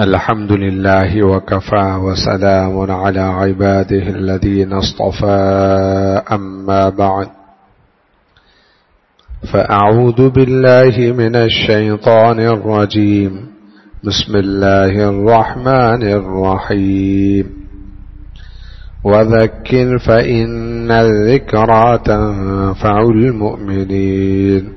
الحمد لله وكفى وسلام على عباده الذين اصطفى أما بعد فأعوذ بالله من الشيطان الرجيم بسم الله الرحمن الرحيم وذكر فإن الذكرى تنفع المؤمنين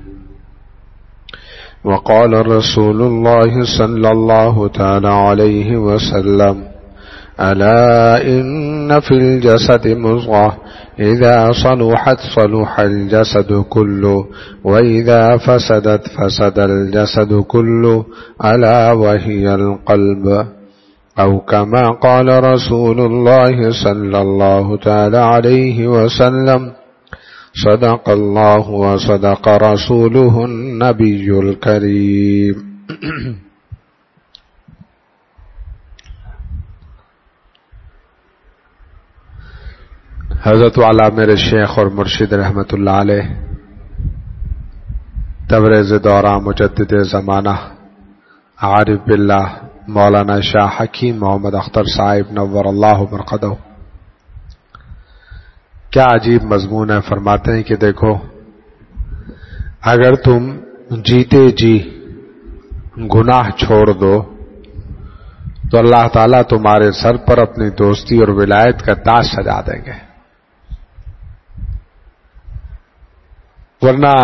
وقال رسول الله صلى الله تعالى عليه وسلم ألا إن في الجسد مضغة إذا صلحت صلح الجسد كله وإذا فسدت فسد الجسد كله ألا وهي القلب أو كما قال رسول الله صلى الله تعالى عليه وسلم صدق الله وصدق رسوله النبي الكريم. حضرت والا میرے شیخ اور مرشد رحمت اللہ علیہ تبریز دورہ مجدد زمانہ عارف باللہ مولانا شاہ حکیم محمد اختر صاحب نور اللہ مرقدہ کیا عجیب مضمون ہے. فرماتے ہیں کہ دیکھو اگر تم جیتے جی گناہ چھوڑ دو تو اللہ تعالیٰ تمہارے سر پر اپنی دوستی اور ولایت کا تاج سجا دیں گے، ورنہ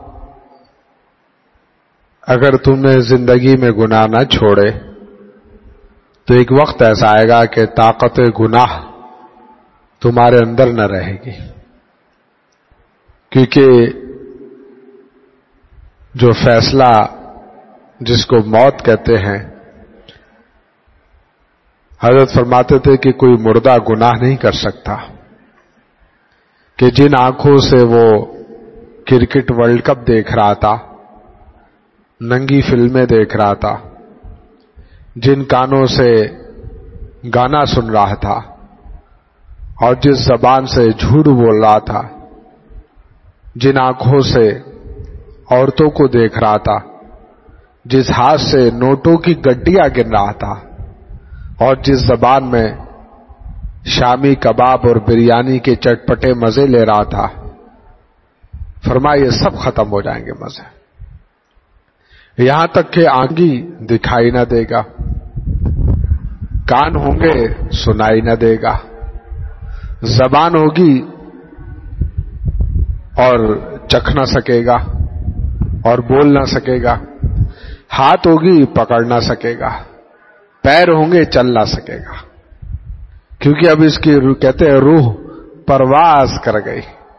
اگر تم نے زندگی میں گناہ نہ چھوڑے تو ایک وقت ایسا آئے گا کہ طاقت گناہ تمہارے اندر نہ رہے گی، کیونکہ جو فیصلہ جس کو موت کہتے ہیں، حضرت فرماتے تھے کہ کوئی مردہ گناہ نہیں کر سکتا کہ جن آنکھوں سے وہ کرکٹ ورلڈ کپ دیکھ رہا تھا، ننگی فلمیں دیکھ رہا تھا، جن کانوں سے گانا سن رہا تھا اور جس زبان سے جھوٹ بول رہا تھا، جن آنکھوں سے عورتوں کو دیکھ رہا تھا، جس ہاتھ سے نوٹوں کی گڈیاں گن رہا تھا اور جس زبان میں شامی کباب اور بریانی کے چٹپٹے مزے لے رہا تھا، فرمایا یہ سب ختم ہو جائیں گے مزے، یہاں تک کہ آنکھ دکھائی نہ دے گا، کان ہوں گے سنائی نہ دے گا، زبان ہوگی اور چکھ نہ سکے گا اور بول نہ سکے گا، ہاتھ ہوگی پکڑ نہ سکے گا، پیر ہوں گے چل نہ سکے گا، کیونکہ اب اس کی کہتے ہیں روح پرواز کر گئی،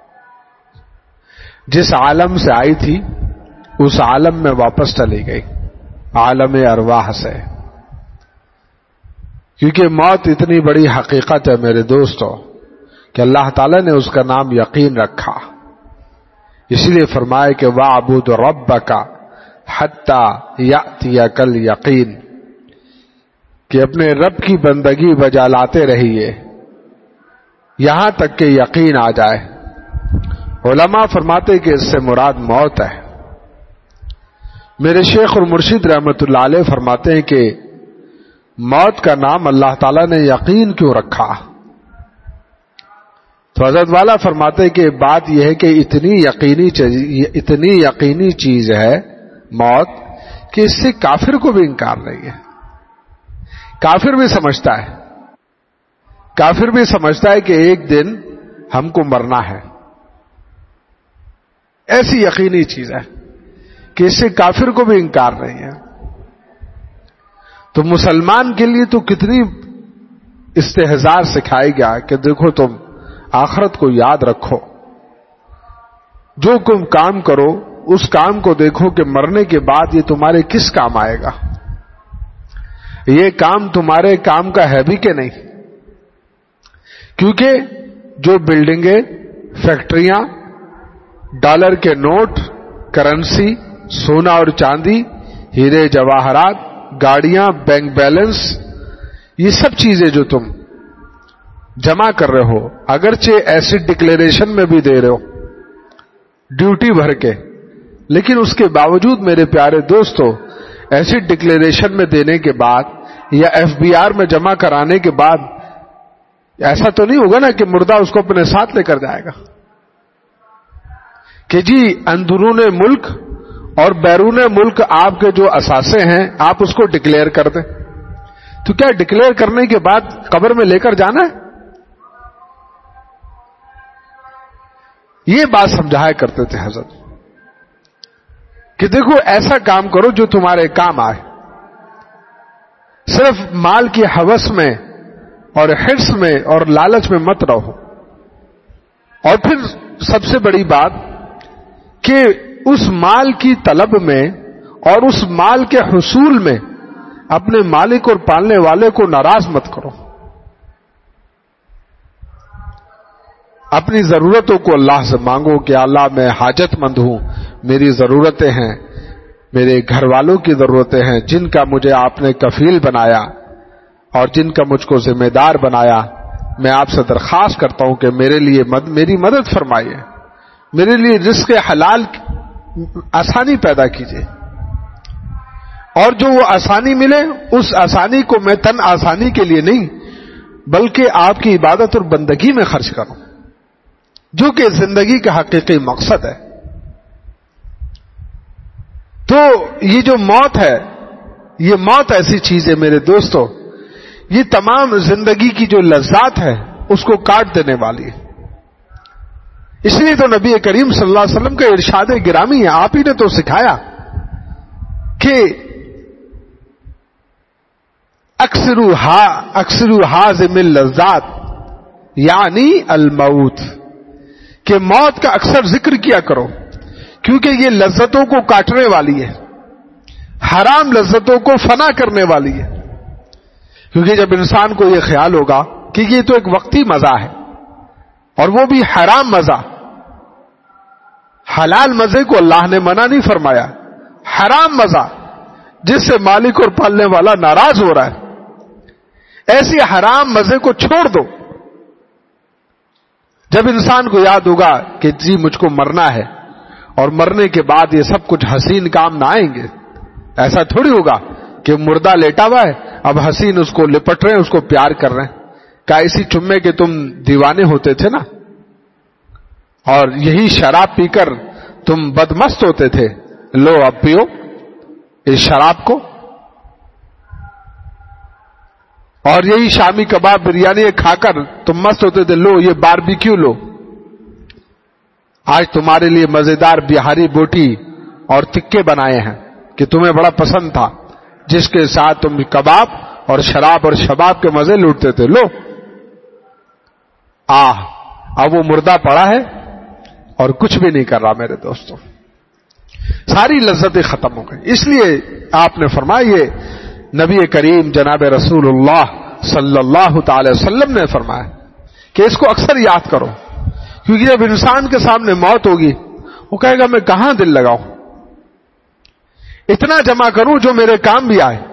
جس عالم سے آئی تھی اس عالم میں واپس چلی گئی، عالم ارواح سے، کیونکہ موت اتنی بڑی حقیقت ہے میرے دوستو کہ اللہ تعالیٰ نے اس کا نام یقین رکھا، اسی لیے فرمایا کہ وَاعْبُدْ رَبَّكَ حَتَّى يَأْتِيَكَ الْيَقِينُ، کہ اپنے رب کی بندگی بجا لاتے رہیے یہاں تک کہ یقین آ جائے۔ علماء فرماتے کہ اس سے مراد موت ہے۔ میرے شیخ اور مرشد رحمت اللہ علیہ فرماتے ہیں کہ موت کا نام اللہ تعالیٰ نے یقین کیوں رکھا؟ تو حضرت والا فرماتے کہ بات یہ ہے کہ اتنی یقینی چیز ہے موت کہ اس سے کافر کو بھی انکار نہیں ہے، کافر بھی سمجھتا ہے کہ ایک دن ہم کو مرنا ہے، ایسی یقینی چیز ہے کہ اس سے کافر کو بھی انکار نہیں ہے۔ تو مسلمان کے لیے تو کتنی استحضار سکھائی گیا کہ دیکھو تم آخرت کو یاد رکھو، جو تم کام کرو اس کام کو دیکھو کہ مرنے کے بعد یہ تمہارے کس کام آئے گا، یہ کام تمہارے کام کا ہے بھی کہ نہیں، کیونکہ جو بلڈنگیں، فیکٹریاں، ڈالر کے نوٹ، کرنسی، سونا اور چاندی، ہیرے جواہرات، گاڑیاں، بینک بیلنس، یہ سب چیزیں جو تم جمع کر رہے ہو، اگرچہ ایسڈ ڈکلیریشن میں بھی دے رہے ہو ڈیوٹی بھر کے، لیکن اس کے باوجود میرے پیارے دوستو ایسڈ ڈکلیریشن میں دینے کے بعد یا FBR میں جمع کرانے کے بعد ایسا تو نہیں ہوگا نا کہ مردہ اس کو اپنے ساتھ لے کر جائے گا کہ جی اندرون ملک اور بیرون ملک آپ کے جو اثاثے ہیں آپ اس کو ڈکلیئر کر دیں. تو کیا ڈکلیئر کرنے کے بعد قبر میں لے کر جانا ہے؟ یہ بات سمجھایا کرتے تھے حضرت کہ دیکھو ایسا کام کرو جو تمہارے کام آئے. صرف مال کی ہوس میں اور حرص میں اور لالچ میں مت رہو. اور پھر سب سے بڑی بات کہ اس مال کی طلب میں اور اس مال کے حصول میں اپنے مالک اور پالنے والے کو ناراض مت کرو. اپنی ضرورتوں کو اللہ سے مانگو کہ اللہ میں حاجت مند ہوں, میری ضرورتیں ہیں, میرے گھر والوں کی ضرورتیں ہیں جن کا مجھے آپ نے کفیل بنایا اور جن کا مجھ کو ذمہ دار بنایا. میں آپ سے درخواست کرتا ہوں کہ میرے لیے میری مدد فرمائیے, میرے لیے رزق حلال آسانی پیدا کیجیے, اور جو وہ آسانی ملے اس آسانی کو میں تن آسانی کے لیے نہیں بلکہ آپ کی عبادت اور بندگی میں خرچ کروں, جو کہ زندگی کا حقیقی مقصد ہے. تو یہ جو موت ہے, یہ موت ایسی چیز ہے میرے دوستو, یہ تمام زندگی کی جو لذات ہے اس کو کاٹ دینے والی ہے. اس لیے تو نبی کریم صلی اللہ علیہ وسلم کا ارشاد گرامی ہے, آپ ہی نے تو سکھایا کہ اکثروا حازم اللذات یعنی الموت, کہ موت کا اکثر ذکر کیا کرو کیونکہ یہ لذتوں کو کاٹنے والی ہے, حرام لذتوں کو فنا کرنے والی ہے. کیونکہ جب انسان کو یہ خیال ہوگا کہ یہ تو ایک وقتی مزہ ہے اور وہ بھی حرام مزہ, حلال مزے کو اللہ نے منع نہیں فرمایا, حرام مزہ جس سے مالک اور پالنے والا ناراض ہو رہا ہے, ایسی حرام مزے کو چھوڑ دو. جب انسان کو یاد ہوگا کہ جی مجھ کو مرنا ہے اور مرنے کے بعد یہ سب کچھ حسین کام نہ آئیں گے, ایسا تھوڑی ہوگا کہ مردہ لیٹا ہوا ہے اب حسین اس کو لپٹ رہے ہیں, اس کو پیار کر رہے ہیں. کیا اسی چمے کے تم دیوانے ہوتے تھے نا, اور یہی شراب پی کر تم بدمست ہوتے تھے, لو اب پیو اس شراب کو, اور یہی شامی کباب بریانی کھا کر تم مست ہوتے تھے, لو یہ باربیکیو لو. آج تمہارے لیے مزیدار بہاری بوٹی اور تکے بنائے ہیں کہ تمہیں بڑا پسند تھا, جس کے ساتھ تم کباب اور شراب اور شباب کے مزے لوٹتے تھے. لو اب وہ مردہ پڑا ہے اور کچھ بھی نہیں کر رہا. میرے دوستوں ساری لذتیں ختم ہو گئی. اس لیے آپ نے فرمایا, یہ نبی کریم جناب رسول اللہ صلی اللہ تعالی وسلم نے فرمایا کہ اس کو اکثر یاد کرو, کیونکہ جب انسان کے سامنے موت ہوگی وہ کہے گا میں کہاں دل لگاؤں, اتنا جمع کروں جو میرے کام بھی آئے.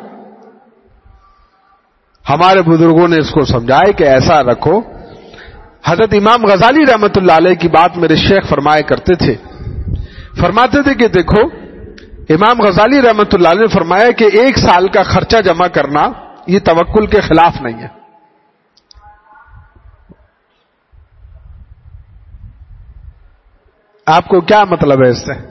ہمارے بزرگوں نے اس کو سمجھایا کہ ایسا رکھو. حضرت امام غزالی رحمت اللہ علیہ کی بات میرے شیخ فرمایا کرتے تھے, فرماتے تھے کہ دیکھو امام غزالی رحمت اللہ علیہ نے فرمایا کہ 1 سال کا خرچہ جمع کرنا یہ توکل کے خلاف نہیں ہے. آپ کو کیا مطلب ہے اس سے؟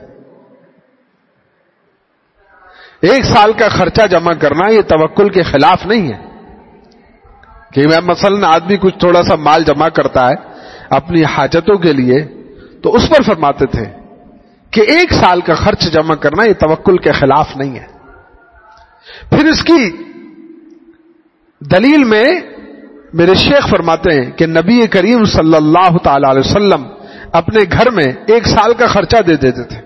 1 سال کا خرچہ جمع کرنا یہ توکل کے خلاف نہیں ہے. کہ مثلا آدمی کچھ تھوڑا سا مال جمع کرتا ہے اپنی حاجتوں کے لیے, تو اس پر فرماتے تھے کہ 1 سال کا خرچ جمع کرنا یہ توکل کے خلاف نہیں ہے. پھر اس کی دلیل میں میرے شیخ فرماتے ہیں کہ نبی کریم صلی اللہ تعالی علیہ وسلم اپنے گھر میں 1 سال کا خرچہ دے دیتے تھے.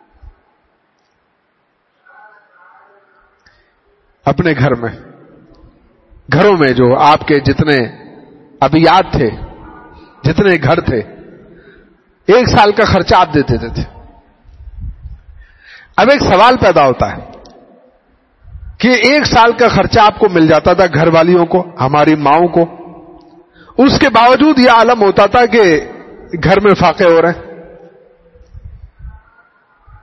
اپنے گھروں میں جو آپ کے جتنے ابیات تھے, جتنے گھر تھے, 1 سال کا خرچہ آپ دے دیتے تھے. اب ایک سوال پیدا ہوتا ہے کہ 1 سال کا خرچہ آپ کو مل جاتا تھا, گھر والیوں کو, ہماری ماؤں کو, اس کے باوجود یہ عالم ہوتا تھا کہ گھر میں فاقے ہو رہے ہیں.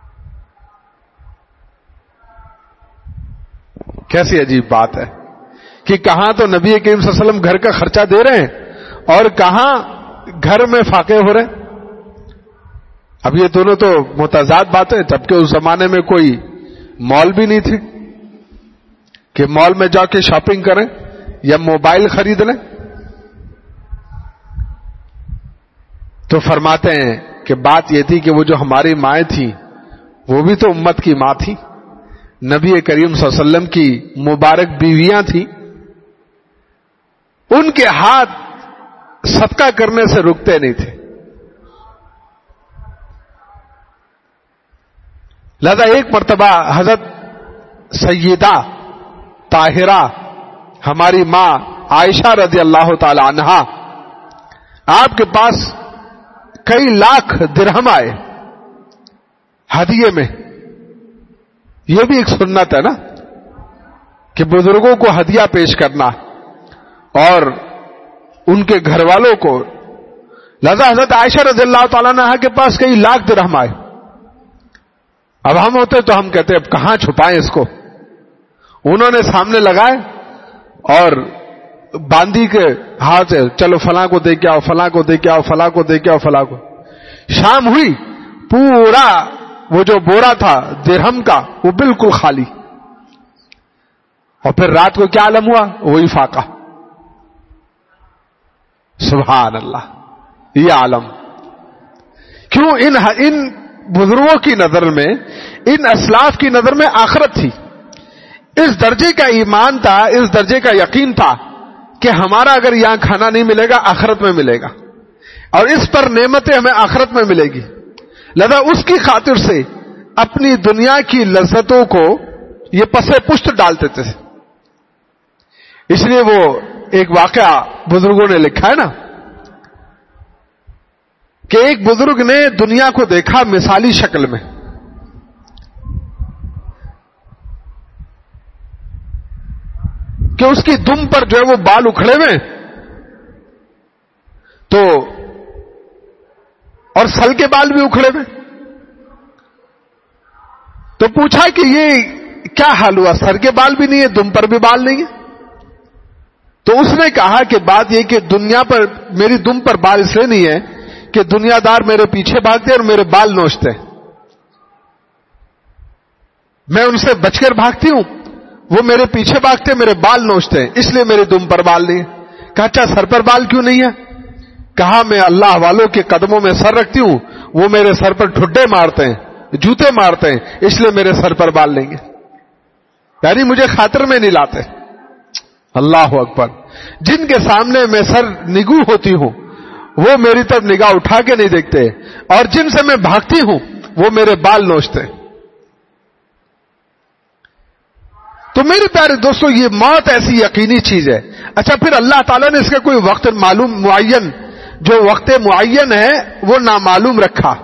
کیسی عجیب بات ہے کہ کہاں تو نبی کریم صلی اللہ علیہ وسلم گھر کا خرچہ دے رہے ہیں اور کہاں گھر میں فاقے ہو رہے ہیں. اب یہ دونوں تو متضاد باتیں، جبکہ اس زمانے میں کوئی مال بھی نہیں تھے کہ مال میں جا کے شاپنگ کریں یا موبائل خرید لیں. تو فرماتے ہیں کہ بات یہ تھی کہ وہ جو ہماری مائیں تھیں وہ بھی تو امت کی ماں تھی، نبی کریم صلی اللہ علیہ وسلم کی مبارک بیویاں تھیں، ان کے ہاتھ صدقہ کرنے سے رکتے نہیں تھے. لہذا ایک مرتبہ حضرت سیدہ طاہرہ ہماری ماں عائشہ رضی اللہ تعالی عنہا آپ کے پاس کئی لاکھ درہم آئے ہدیے میں. یہ بھی ایک سنت ہے نا کہ بزرگوں کو ہدیہ پیش کرنا اور ان کے گھر والوں کو. لہذا حضرت عائشہ رضی اللہ تعالیٰ عنہا کے پاس کئی لاکھ درہم آئے. اب ہم ہوتے تو ہم کہتے اب کہاں چھپائیں اس کو. انہوں نے سامنے لگائے اور باندھی کے ہاتھ سے چلو فلاں کو دے کے آؤ، فلاں کو دے کے آؤ، فلاں کو دے کے آؤ، فلاں کو. شام ہوئی، پورا وہ جو بورا تھا درہم کا وہ بالکل خالی. اور پھر رات کو کیا عالم ہوا؟ وہی فاقہ. سبحان اللہ، یہ عالم. کیوں؟ ان بزرگوں کی نظر میں، ان اسلاف کی نظر میں آخرت تھی. اس درجے کا ایمان تھا، اس درجے کا یقین تھا کہ ہمارا اگر یہاں کھانا نہیں ملے گا آخرت میں ملے گا، اور اس پر نعمتیں ہمیں آخرت میں ملے گی. لہذا اس کی خاطر سے اپنی دنیا کی لذتوں کو یہ پسے پشت ڈالتے تھے. اس لیے وہ ایک واقعہ بزرگوں نے لکھا ہے نا کہ ایک بزرگ نے دنیا کو دیکھا مثالی شکل میں. کہ اس کی دم پر جو ہے وہ بال اکھڑے ہوئے تو، اور سل کے بال بھی اکھڑے ہوئے. تو پوچھا کہ یہ کیا حال ہوا، سر کے بال بھی نہیں ہے، دم پر بھی بال نہیں ہے. تو اس نے کہا کہ بات یہ کہ دنیا پر میری دم پر بال اس لیے نہیں ہے کہ دنیا دار میرے پیچھے بھاگتے اور میرے بال نوچتے، میں ان سے بچ کر بھاگتی ہوں، وہ میرے پیچھے بھاگتے میرے بال نوچتے ہیں، اس لیے میری دم پر بال نہیں ہے. کہا اچھا سر پر بال کیوں نہیں ہے؟ کہا میں اللہ والوں کے قدموں میں سر رکھتی ہوں، وہ میرے سر پر ٹھڈے مارتے ہیں، جوتے مارتے ہیں، اس لیے میرے سر پر بال نہیں ہے. یعنی مجھے خاطر میں نہیں لاتے. اللہ اکبر. جن کے سامنے میں سر نگو ہوتی ہوں وہ میری طرف نگاہ اٹھا کے نہیں دیکھتے، اور جن سے میں بھاگتی ہوں وہ میرے بال نوچتے. تو میرے پیارے دوستو، یہ موت ایسی یقینی چیز ہے. اچھا پھر اللہ تعالیٰ نے اس کا کوئی وقت معلوم معین، جو وقت معین ہے وہ نامعلوم رکھا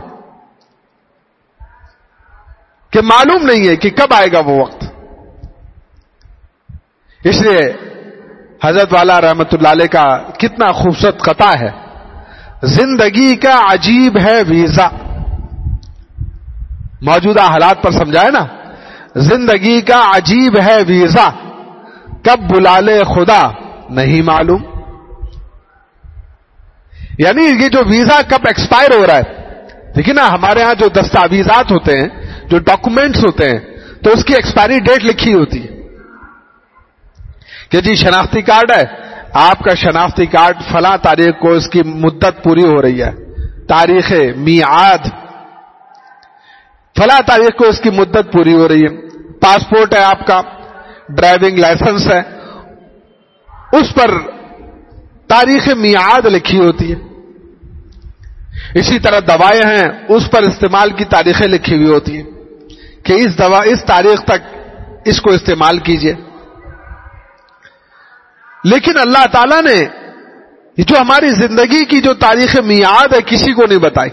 کہ معلوم نہیں ہے کہ کب آئے گا وہ وقت. اس لیے حضرت والا رحمت اللہ علیہ کا کتنا خوبصورت قطع ہے، زندگی کا عجیب ہے ویزا. موجودہ حالات پر سمجھائے نا، زندگی کا عجیب ہے ویزا، کب بلا لے خدا نہیں معلوم. یعنی یہ جو ویزا کب ایکسپائر ہو رہا ہے، دیکھیں نا ہمارے ہاں جو دستاویزات ہوتے ہیں، جو ڈاکومنٹس ہوتے ہیں، تو اس کی ایکسپائری ڈیٹ لکھی ہوتی ہے کہ جی شناختی کارڈ ہے، آپ کا شناختی کارڈ فلاں تاریخ کو اس کی مدت پوری ہو رہی ہے، تاریخ میعاد فلاں تاریخ کو اس کی مدت پوری ہو رہی ہے. پاسپورٹ ہے آپ کا، ڈرائیونگ لائسنس ہے، اس پر تاریخ میعاد لکھی ہوتی ہے. اسی طرح دوائیں ہیں، اس پر استعمال کی تاریخیں لکھی ہوئی ہوتی ہیں کہ اس دوا اس تاریخ تک اس کو استعمال کیجئے. لیکن اللہ تعالیٰ نے یہ جو ہماری زندگی کی جو تاریخ میعاد ہے کسی کو نہیں بتائی،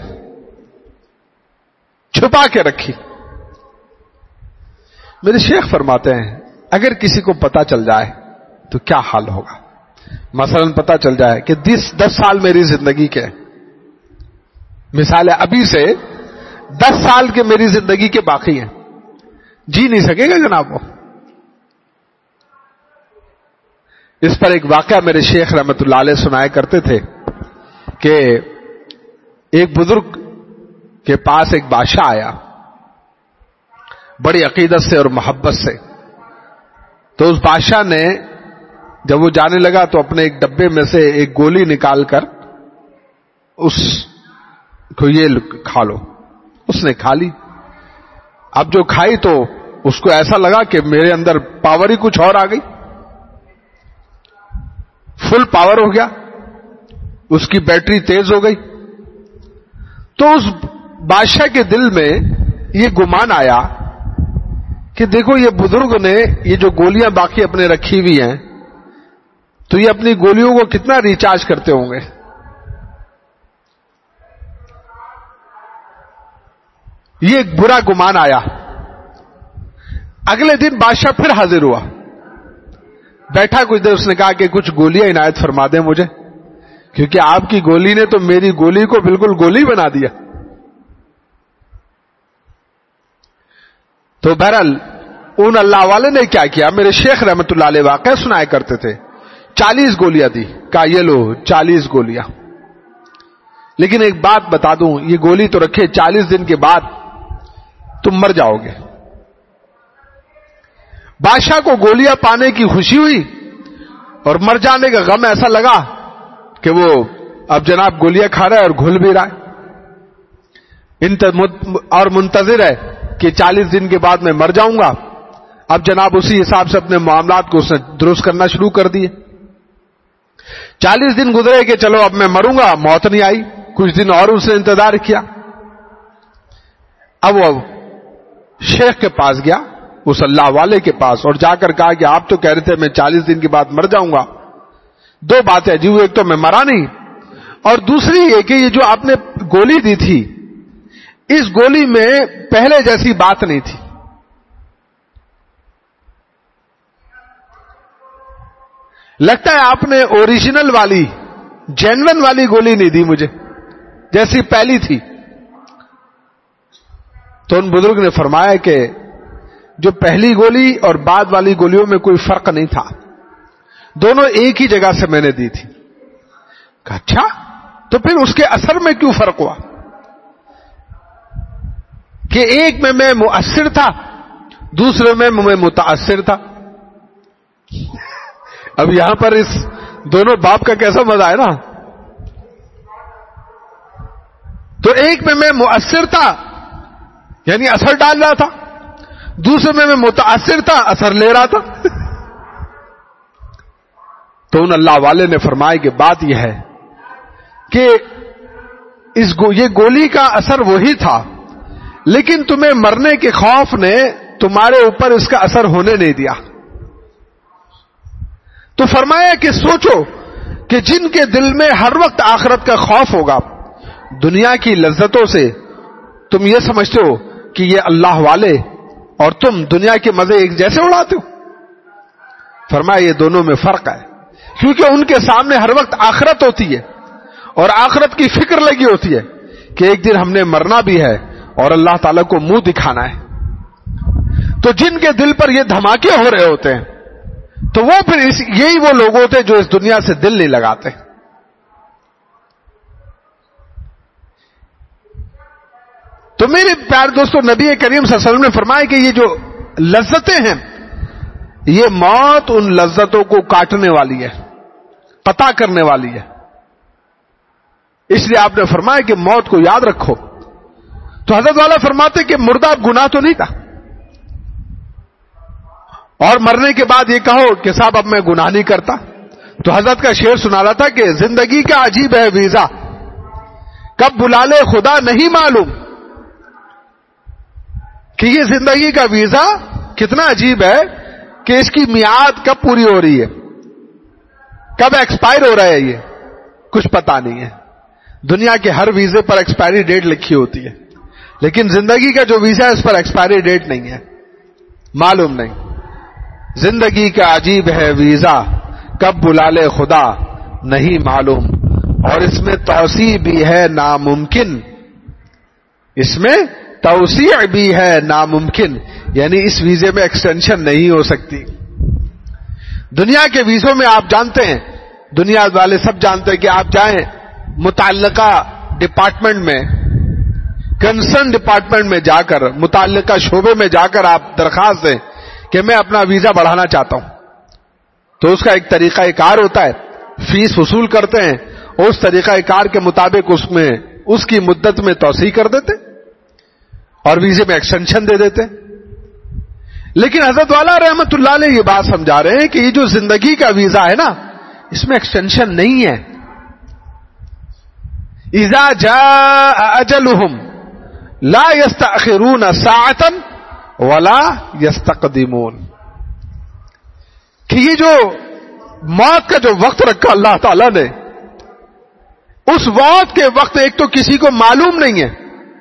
چھپا کے رکھی. میرے شیخ فرماتے ہیں اگر کسی کو پتا چل جائے تو کیا حال ہوگا. مثلا پتا چل جائے کہ 10 سال میری زندگی کے، مثال ہے ابھی سے 10 سال کے میری زندگی کے باقی ہیں، جی نہیں سکے گا جناب وہ. اس پر ایک واقعہ میرے شیخ رحمت اللہ علیہ سنایا کرتے تھے کہ ایک بزرگ کے پاس ایک بادشاہ آیا بڑی عقیدت سے اور محبت سے. تو اس بادشاہ نے جب وہ جانے لگا تو اپنے ایک ڈبے میں سے ایک گولی نکال کر اس کو یہ کھا لو. اس نے کھا لی. اب جو کھائی تو اس کو ایسا لگا کہ میرے اندر پاور ہی کچھ اور آ گئی, فل پاور ہو گیا, اس کی بیٹری تیز ہو گئی. تو اس بادشاہ کے دل میں یہ گمان آیا کہ دیکھو یہ بزرگ نے یہ جو گولیاں باقی اپنے رکھی ہوئی ہیں تو یہ اپنی گولیوں کو کتنا ریچارج کرتے ہوں گے. یہ ایک برا گمان آیا. اگلے دن بادشاہ پھر حاضر ہوا, بیٹھا کچھ دیر, اس نے کہا کہ کچھ گولیاں عنایت فرما دیں مجھے, کیونکہ آپ کی گولی نے تو میری گولی کو بالکل گولی بنا دیا. تو بہرحال ان اللہ والے نے کیا کیا, میرے شیخ رحمت اللہ علیہ واقعہ سنایا کرتے تھے, 40 گولیاں دی. کہا یہ لو 40 گولیاں, لیکن ایک بات بتا دوں, یہ گولی تو رکھے 40 دن کے بعد تم مر جاؤ گے. بادشاہ کو گولیاں پانے کی خوشی ہوئی اور مر جانے کا غم ایسا لگا کہ وہ اب جناب گولیاں کھا رہا ہے اور گھل بھی رہا ہے, اور منتظر ہے کہ 40 دن کے بعد میں مر جاؤں گا. اب جناب اسی حساب سے اپنے معاملات کو اس نے درست کرنا شروع کر دیے. 40 دن گزرے کہ چلو اب میں مروں گا, موت نہیں آئی. کچھ دن اور اس نے انتظار کیا. اب وہ شیخ کے پاس گیا, اس اللہ والے کے پاس, اور جا کر کہا کہ آپ تو کہہ رہے تھے میں 40 دن کے بعد مر جاؤں گا. دو باتیں عجیب ہوئی, ایک تو میں مرا نہیں, اور دوسری یہ کہ یہ جو آپ نے گولی دی تھی اس گولی میں پہلے جیسی بات نہیں تھی. لگتا ہے آپ نے اوریجنل والی جینون والی گولی نہیں دی مجھے, جیسی پہلی تھی. تو ان بزرگ نے فرمایا کہ جو پہلی گولی اور بعد والی گولیوں میں کوئی فرق نہیں تھا, دونوں ایک ہی جگہ سے میں نے دی تھی. کہا اچھا, تو پھر اس کے اثر میں کیوں فرق ہوا کہ ایک میں مؤثر تھا, دوسرے میں متاثر تھا. اب یہاں پر اس دونوں باپ کا کیسا مزہ ہے نا. تو ایک میں مؤثر تھا یعنی اثر ڈال رہا تھا, دوسرے میں متاثر تھا, اثر لے رہا تھا. تو ان اللہ والے نے فرمایا کہ بات یہ ہے کہ یہ گولی کا اثر وہی تھا, لیکن تمہیں مرنے کے خوف نے تمہارے اوپر اس کا اثر ہونے نہیں دیا. تو فرمایا کہ سوچو کہ جن کے دل میں ہر وقت آخرت کا خوف ہوگا, دنیا کی لذتوں سے تم یہ سمجھتے ہو کہ یہ اللہ والے اور تم دنیا کے مزے ایک جیسے اڑاتے ہو. فرمایا یہ دونوں میں فرق ہے, کیونکہ ان کے سامنے ہر وقت آخرت ہوتی ہے اور آخرت کی فکر لگی ہوتی ہے کہ ایک دن ہم نے مرنا بھی ہے اور اللہ تعالیٰ کو منہ دکھانا ہے. تو جن کے دل پر یہ دھماکے ہو رہے ہوتے ہیں تو وہ پھر یہی وہ لوگ ہوتے ہیں جو اس دنیا سے دل نہیں لگاتے. تو میرے پیارے دوستو, نبی کریم صلی اللہ علیہ وسلم نے فرمایا کہ یہ جو لذتیں ہیں یہ موت ان لذتوں کو کاٹنے والی ہے, قطع کرنے والی ہے. اس لیے آپ نے فرمایا کہ موت کو یاد رکھو. تو حضرت والا فرماتے کہ مردہ گناہ تو نہیں تھا, اور مرنے کے بعد یہ کہو کہ صاحب اب میں گناہ نہیں کرتا. تو حضرت کا شعر سنا رہا تھا کہ زندگی کا عجیب ہے ویزا, کب بلا لے خدا نہیں معلوم. کہ یہ زندگی کا ویزا کتنا عجیب ہے کہ اس کی میعاد کب پوری ہو رہی ہے, کب ایکسپائر ہو رہا ہے, یہ کچھ پتا نہیں ہے. دنیا کے ہر ویزے پر ایکسپائری ڈیٹ لکھی ہوتی ہے, لیکن زندگی کا جو ویزا ہے اس پر ایکسپائری ڈیٹ نہیں ہے, معلوم نہیں. زندگی کا عجیب ہے ویزا, کب بلا لے خدا نہیں معلوم. اور اس میں توسیع بھی ہے ناممکن, اس میں توسیع بھی ہے ناممکن, یعنی اس ویزے میں ایکسٹینشن نہیں ہو سکتی. دنیا کے ویزوں میں آپ جانتے ہیں، دنیا والے سب جانتے ہیں کہ آپ جائیں متعلقہ ڈپارٹمنٹ میں، کنسرن ڈپارٹمنٹ میں جا کر، متعلقہ شعبے میں جا کر آپ درخواست دیں کہ میں اپنا ویزا بڑھانا چاہتا ہوں، تو اس کا ایک طریقہ کار ہوتا ہے، فیس وصول کرتے ہیں، اس طریقہ کار کے مطابق اس کی مدت میں توسیع کر دیتے اور ویزے میں ایکسٹینشن دے دیتے. لیکن حضرت والا رحمت اللہ علیہ یہ بات سمجھا رہے ہیں کہ یہ جو زندگی کا ویزا ہے نا، اس میں ایکسٹینشن نہیں ہے. اذا جاء اجلهم لا يستأخرون ساعة ولا يستقدمون، کہ یہ جو موت کا جو وقت رکھا اللہ تعالی نے، اس موت کے وقت ایک تو کسی کو معلوم نہیں ہے،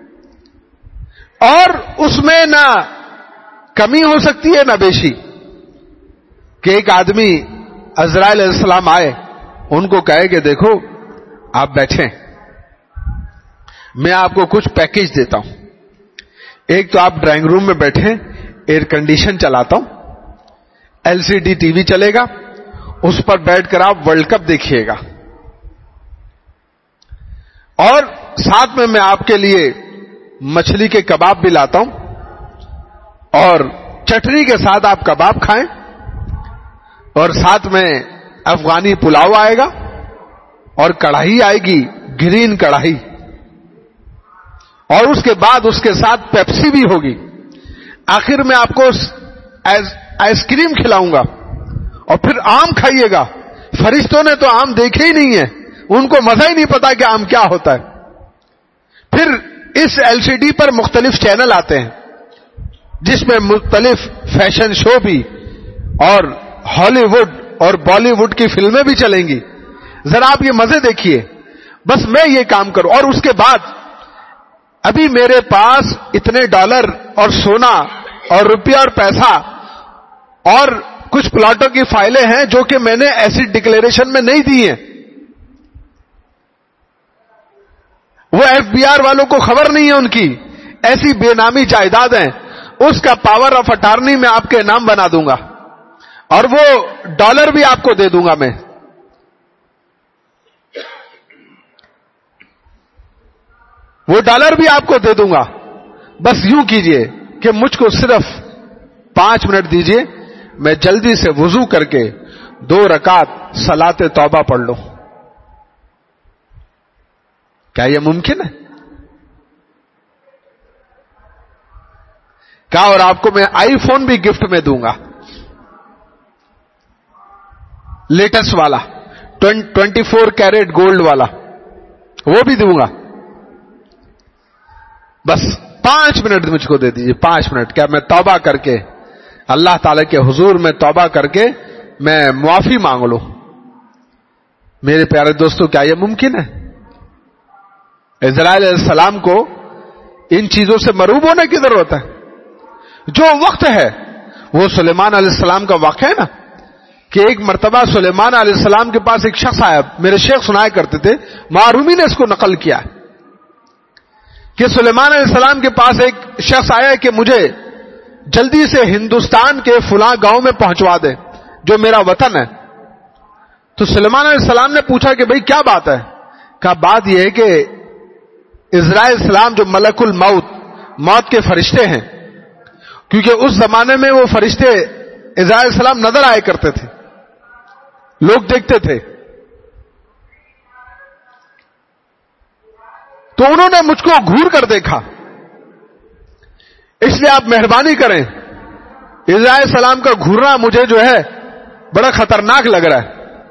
اور اس میں نہ کمی ہو سکتی ہے نہ بیشی، کہ ایک آدمی عزرائیل علیہ السلام آئے، ان کو کہے کہ دیکھو آپ بیٹھیں، میں آپ کو کچھ پیکیج دیتا ہوں. ایک تو آپ ڈرائنگ روم میں بیٹھیں، ایئر کنڈیشن چلاتا ہوں، LCD ٹی وی چلے گا، اس پر بیٹھ کر آپ ورلڈ کپ دیکھیے گا، اور ساتھ میں آپ کے لیے مچھلی کے کباب بھی لاتا ہوں، اور چٹنی کے ساتھ آپ کباب کھائیں، اور ساتھ میں افغانی پلاؤ آئے گا، اور کڑھائی آئے گی، گرین کڑھائی، اور اس کے بعد اس کے ساتھ پیپسی بھی ہوگی. آخر میں آپ کو آئس کریم کھلاؤں گا، اور پھر آم کھائیے گا. فرشتوں نے تو آم دیکھے ہی نہیں ہے، ان کو مزہ ہی نہیں پتا کہ آم کیا ہوتا ہے. پھر اس LCD پر مختلف چینل آتے ہیں جس میں مختلف فیشن شو بھی اور ہالی ووڈ اور بالی ووڈ کی فلمیں بھی چلیں گی. ذرا آپ یہ مزے دیکھیے. بس میں یہ کام کروں، اور اس کے بعد ابھی میرے پاس اتنے ڈالر اور سونا اور روپیہ اور پیسہ اور کچھ پلاٹوں کی فائلیں ہیں جو کہ میں نے ایسی ڈکلیریشن میں نہیں دی ہیں. وہ FBI والوں کو خبر نہیں ہے ان کی، ایسی بے نامی جائیداد ہیں، اس کا پاور آف اٹارنی میں آپ کے نام بنا دوں گا، اور وہ ڈالر بھی آپ کو دے دوں گا میں. وہ ڈالر بھی آپ کو دے دوں گا. بس یوں کیجئے کہ مجھ کو صرف 5 منٹ دیجئے، میں جلدی سے وضو کر کے 2 رکعت صلاۃ توبہ پڑھ لوں. کیا یہ ممکن ہے؟ کیا؟ اور آپ کو میں آئی فون بھی گفٹ میں دوں گا، لیٹسٹ والا 24 کیرٹ گولڈ والا، وہ بھی دوں گا. بس 5 منٹ مجھ کو دے دیجیے، 5 منٹ. کیا میں توبہ کر کے اللہ تعالی کے حضور میں توبہ کر کے میں معافی مانگ لوں. میرے پیارے دوستو، کیا یہ ممکن ہے؟ اسرائیل علیہ السلام کو ان چیزوں سے مروب ہونے کی ضرورت ہے. جو وقت ہے وہ سلیمان علیہ السلام کا واقعہ ہے نا، کہ ایک مرتبہ سلیمان علیہ السلام کے پاس ایک شخص آیا. میرے شیخ سنایا کرتے تھے، معرومی نے اس کو نقل کیا کہ سلیمان علیہ السلام کے پاس ایک شخص آیا کہ مجھے جلدی سے ہندوستان کے فلاں گاؤں میں پہنچوا دے جو میرا وطن ہے. تو سلیمان علیہ السلام نے پوچھا کہ بھئی کیا بات ہے؟ کہا بات یہ ہے کہ اسرائیل السلام جو ملک الموت، موت کے فرشتے ہیں، کیونکہ اس زمانے میں وہ فرشتے اسرائیل السلام نظر آئے کرتے تھے، لوگ دیکھتے تھے. تو انہوں نے مجھ کو گھور کر دیکھا، اس لیے آپ مہربانی کریں، اسرائیل السلام کا گھورنا مجھے جو ہے بڑا خطرناک لگ رہا ہے،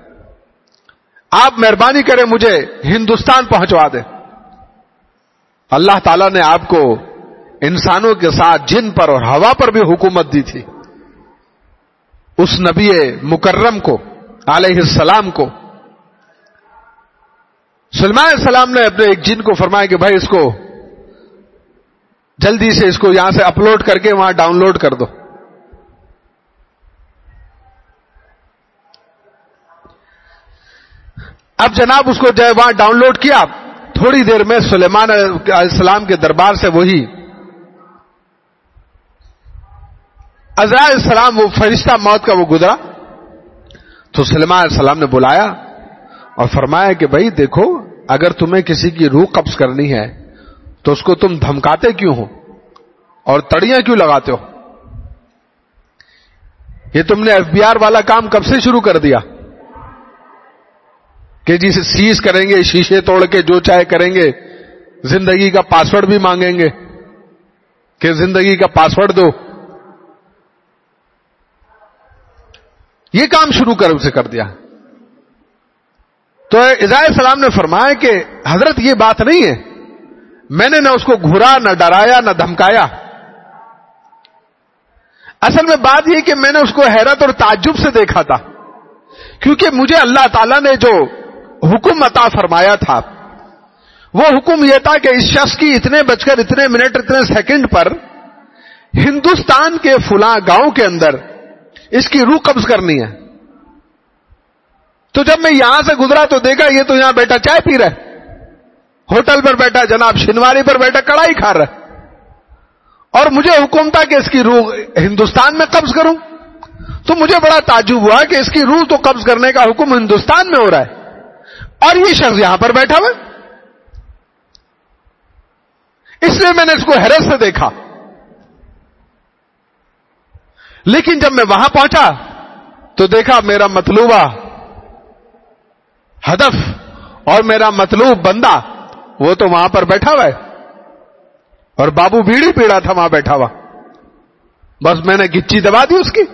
آپ مہربانی کریں مجھے ہندوستان پہنچوا دیں. اللہ تعالیٰ نے آپ کو انسانوں کے ساتھ جن پر اور ہوا پر بھی حکومت دی تھی. اس نبی مکرم کو علیہ السلام کو سلیمان علیہ السلام نے اپنے ایک جن کو فرمایا کہ بھائی اس کو جلدی سے اس کو یہاں سے اپلوڈ کر کے وہاں ڈاؤن لوڈ کر دو. اب جناب اس کو جو ہے وہاں ڈاؤن لوڈ کیا. تھوڑی دیر میں سلیمان علیہ السلام کے دربار سے وہی عزرائیل السلام، وہ فرشتہ موت کا وہ گزرا. تو سلیمان علیہ السلام نے بلایا اور فرمایا کہ بھائی دیکھو، اگر تمہیں کسی کی روح قبض کرنی ہے تو اس کو تم دھمکاتے کیوں ہو اور تڑیاں کیوں لگاتے ہو؟ یہ تم نے ایف بی آر والا کام کب سے شروع کر دیا کہ جی سیز کریں گے، شیشے توڑ کے جو چاہے کریں گے، زندگی کا پاسورڈ بھی مانگیں گے کہ زندگی کا پاسورڈ دو؟ یہ کام شروع کر دیا. تو عیسیٰ علیہ السلام نے فرمایا کہ حضرت یہ بات نہیں ہے، میں نے نہ اس کو گھورا، نہ ڈرایا، نہ دھمکایا. اصل میں بات یہ کہ میں نے اس کو حیرت اور تعجب سے دیکھا تھا، کیونکہ مجھے اللہ تعالیٰ نے جو حکم عطا فرمایا تھا وہ حکم یہ تھا کہ اس شخص کی اتنے بج کر اتنے منٹ اتنے سیکنڈ پر ہندوستان کے فلاں گاؤں کے اندر اس کی روح قبض کرنی ہے. تو جب میں یہاں سے گزرا تو دیکھا یہ تو یہاں بیٹھا چائے پی رہا ہے، ہوٹل پر بیٹھا، جناب شنواری پر بیٹھا کڑھائی کھا رہا ہے، اور مجھے حکم تھا کہ اس کی روح ہندوستان میں قبض کروں. تو مجھے بڑا تعجب ہوا کہ اس کی روح تو قبض کرنے کا حکم ہندوستان میں ہو رہا ہے اور یہ شخص یہاں پر بیٹھا ہوا. اس لیے میں نے اس کو حیرت سے دیکھا. لیکن جب میں وہاں پہنچا تو دیکھا میرا مطلوبہ ہدف اور میرا مطلوب بندہ وہ تو وہاں پر بیٹھا ہوا ہے اور بابو بیڑی پیڑا تھا وہاں بیٹھا ہوا. بس میں نے گچی دبا دی اس کی.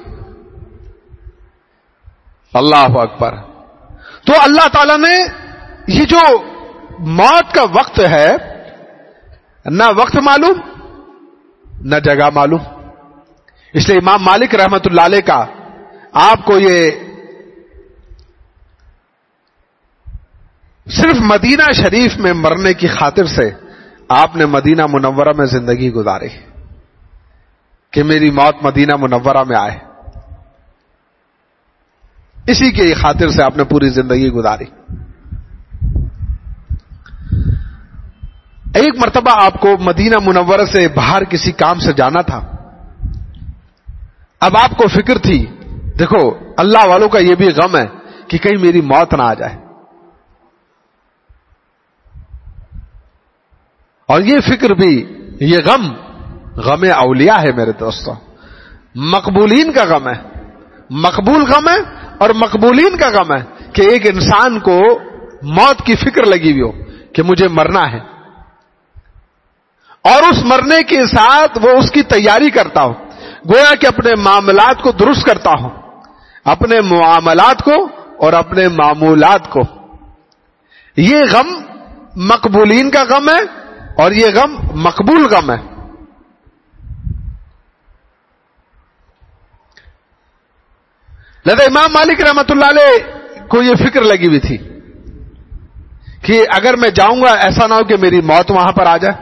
اللہ اکبر. تو اللہ تعالیٰ نے یہ جو موت کا وقت ہے، نہ وقت معلوم نہ جگہ معلوم. اس لیے امام مالک رحمت اللہ علیہ کا آپ کو یہ صرف مدینہ شریف میں مرنے کی خاطر سے آپ نے مدینہ منورہ میں زندگی گزاری کہ میری موت مدینہ منورہ میں آئے، اسی کی خاطر سے آپ نے پوری زندگی گزاری. ایک مرتبہ آپ کو مدینہ منورہ سے باہر کسی کام سے جانا تھا. اب آپ کو فکر تھی، دیکھو اللہ والوں کا یہ بھی غم ہے کہ کہیں میری موت نہ آ جائے، اور یہ فکر بھی، یہ غم اولیاء ہے میرے دوستوں. مقبولین کا غم ہے، مقبول غم ہے اور مقبولین کا غم ہے کہ ایک انسان کو موت کی فکر لگی ہوئی ہو کہ مجھے مرنا ہے، اور اس مرنے کے ساتھ وہ اس کی تیاری کرتا ہو، گویا کہ اپنے معاملات کو درست کرتا ہو، اپنے معاملات کو اور اپنے معمولات کو. یہ غم مقبولین کا غم ہے اور یہ غم مقبول غم ہے. لہذا امام مالک رحمت اللہ علیہ کو یہ فکر لگی ہوئی تھی کہ اگر میں جاؤں گا ایسا نہ ہو کہ میری موت وہاں پر آ جائے.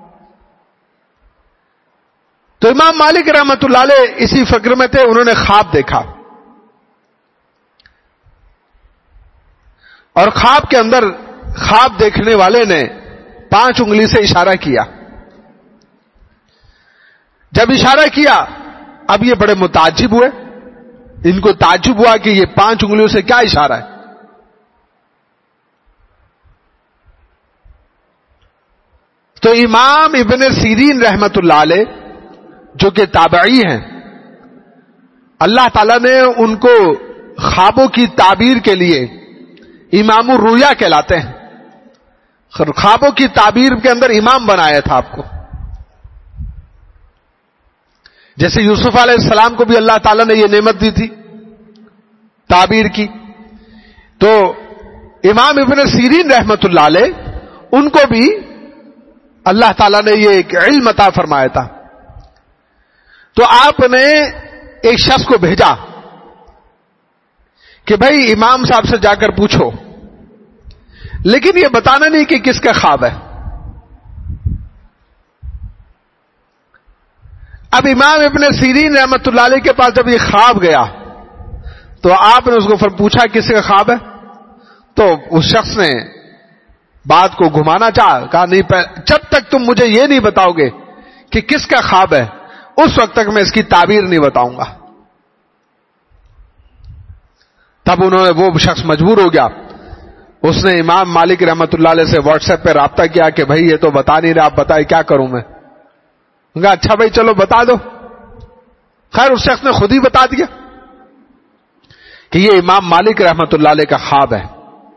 تو امام مالک رحمت اللہ علیہ اسی فکر میں تھے. انہوں نے خواب دیکھا اور خواب کے اندر خواب دیکھنے والے نے 5 انگلی سے اشارہ کیا. جب اشارہ کیا اب یہ بڑے متعجب ہوئے، ان کو تعجب ہوا کہ یہ 5 انگلیوں سے کیا اشارہ ہے. تو امام ابن سیرین رحمت اللہ علیہ جو کہ تابعی ہیں، اللہ تعالیٰ نے ان کو خوابوں کی تعبیر کے لیے امام الرؤیا کہلاتے ہیں. خوابوں کی تعبیر کے اندر امام بنایا تھا آپ کو. جیسے یوسف علیہ السلام کو بھی اللہ تعالیٰ نے یہ نعمت دی تھی تعبیر کی، تو امام ابن سیرین رحمت اللہ علیہ ان کو بھی اللہ تعالیٰ نے یہ ایک علم عطا فرمایا تھا. تو آپ نے ایک شخص کو بھیجا کہ بھائی امام صاحب سے جا کر پوچھو، لیکن یہ بتانا نہیں کہ کس کا خواب ہے. اب امام ابن سیرین رحمت اللہ علیہ کے پاس جب یہ خواب گیا تو آپ نے اس کو پوچھا کس کا خواب ہے، تو اس شخص نے بات کو گھمانا چاہا، کہا نہیں، جب تک تم مجھے یہ نہیں بتاؤ گے کہ کس کا خواب ہے اس وقت تک میں اس کی تعبیر نہیں بتاؤں گا. تب وہ شخص مجبور ہو گیا, اس نے امام مالک رحمت اللہ علیہ سے واٹس ایپ پہ رابطہ کیا کہ بھائی یہ تو بتا نہیں رہا, آپ بتائیں کیا کروں میں. کہا اچھا بھائی چلو بتا دو. خیر اس شخص نے خود ہی بتا دیا کہ یہ امام مالک رحمت اللہ علیہ کا خواب ہے.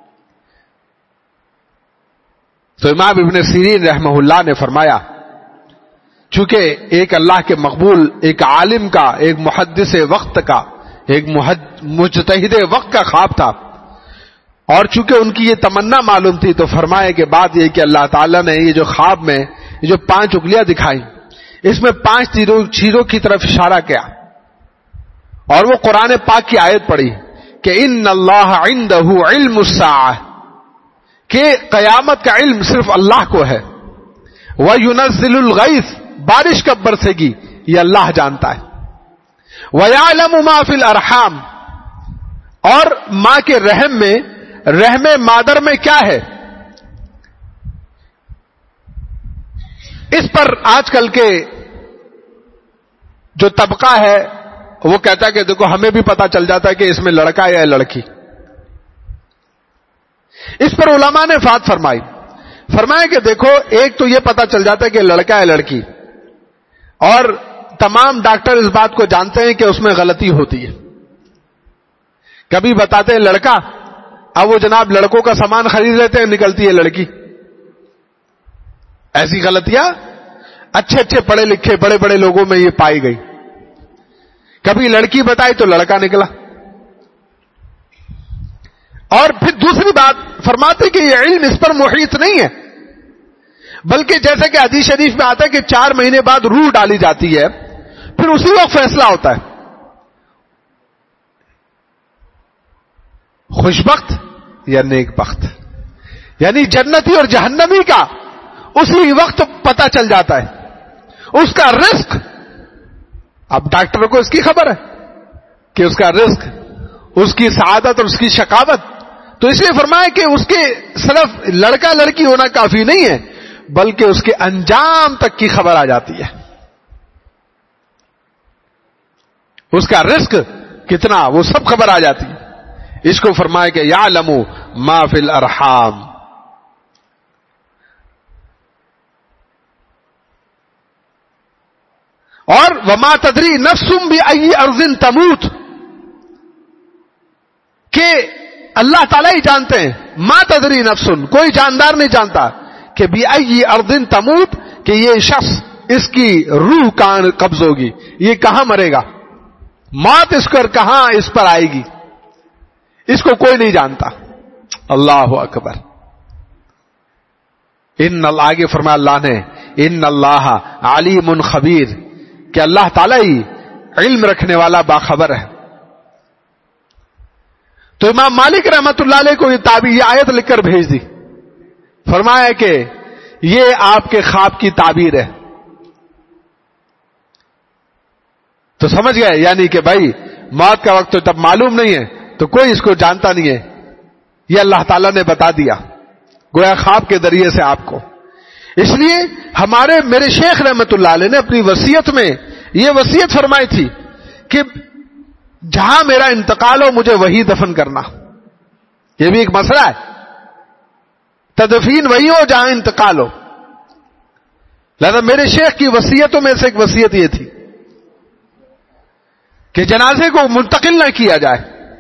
تو امام ابن سیرین رحمہ اللہ نے فرمایا, چونکہ ایک اللہ کے مقبول, ایک عالم کا, ایک محدث وقت کا, ایک مجتہد وقت کا خواب تھا, اور چونکہ ان کی یہ تمنا معلوم تھی, تو فرمایا کہ بات یہ کہ اللہ تعالیٰ نے یہ جو خواب میں یہ جو 5 انگلیاں دکھائیں, اس میں 5 چیزوں کی طرف اشارہ کیا, اور وہ قرآن پاک کی آیت پڑھی کہ ان اللہ عندہ علم الساعہ, کہ قیامت کا علم صرف اللہ کو ہے. وَيُنَزِّلُ الْغَيْثَ, بارش کب برسے گی یہ اللہ جانتا ہے. وَيَعْلَمُ مَا فِي الْأَرْحَامِ, اور ماں کے رحم میں, رحم مادر میں کیا ہے. اس پر آج کل کے جو طبقہ ہے وہ کہتا ہے کہ دیکھو ہمیں بھی پتا چل جاتا ہے کہ اس میں لڑکا ہے یا لڑکی. اس پر علماء نے بات فرمایا کہ دیکھو ایک تو یہ پتا چل جاتا ہے کہ لڑکا ہے لڑکی, اور تمام ڈاکٹر اس بات کو جانتے ہیں کہ اس میں غلطی ہوتی ہے. کبھی بتاتے ہیں لڑکا, اب وہ جناب لڑکوں کا سامان خرید لیتے ہیں, نکلتی ہے لڑکی. ایسی غلطیاں اچھے پڑھے لکھے بڑے بڑے لوگوں میں یہ پائی گئی. کبھی لڑکی بتائی تو لڑکا نکلا. اور پھر دوسری بات فرماتے کہ یہ علم اس پر محیط نہیں ہے, بلکہ جیسے کہ حدیث شریف میں آتا ہے کہ 4 مہینے بعد روح ڈالی جاتی ہے, پھر اسی وقت فیصلہ ہوتا ہے خوش بخت یا نیک بخت, یعنی جنتی اور جہنمی کا اسی وقت پتہ چل جاتا ہے. اس کا رزق, اب ڈاکٹر کو اس کی خبر ہے کہ اس کا رزق, اس کی سعادت اور اس کی شقاوت, تو اس لیے فرمایا کہ اس کے صرف لڑکا لڑکی ہونا کافی نہیں ہے, بلکہ اس کے انجام تک کی خبر آ جاتی ہے. اس کا رزق کتنا وہ سب خبر آ جاتی ہے. اس کو فرمایا کہ یعلم ما فی الارحام. اور وما تدری نفس بأی ارض تموت, کہ اللہ تعالیٰ ہی جانتے ہیں, ما تدری نفس, کوئی جاندار نہیں جانتا کہ بأی ارض تموت, کہ یہ شخص اس کی روح کہاں قبض ہوگی, یہ کہاں مرے گا, موت اس پر کہاں اس پر آئے گی, اس کو کوئی نہیں جانتا. اللہ اکبر. ان اللہ, آگے فرمایا اللہ نے, ان اللہ علیم خبیر, کہ اللہ تعالیٰ ہی علم رکھنے والا باخبر ہے. تو امام مالک رحمت اللہ علیہ کو یہ آیت لکھ کر بھیج دی. فرمایا کہ یہ آپ کے خواب کی تعبیر ہے. تو سمجھ گئے, یعنی کہ بھائی موت کا وقت تو تب معلوم نہیں ہے, تو کوئی اس کو جانتا نہیں ہے, یہ اللہ تعالیٰ نے بتا دیا گویا خواب کے ذریعے سے آپ کو. اس لیے میرے شیخ رحمت اللہ علیہ نے اپنی وصیت میں یہ وصیت فرمائی تھی کہ جہاں میرا انتقال ہو مجھے وہی دفن کرنا. یہ بھی ایک مسئلہ ہے, تدفین وہی ہو جہاں انتقال ہو. لہذا میرے شیخ کی وصیتوں میں سے ایک وصیت یہ تھی کہ جنازے کو منتقل نہ کیا جائے.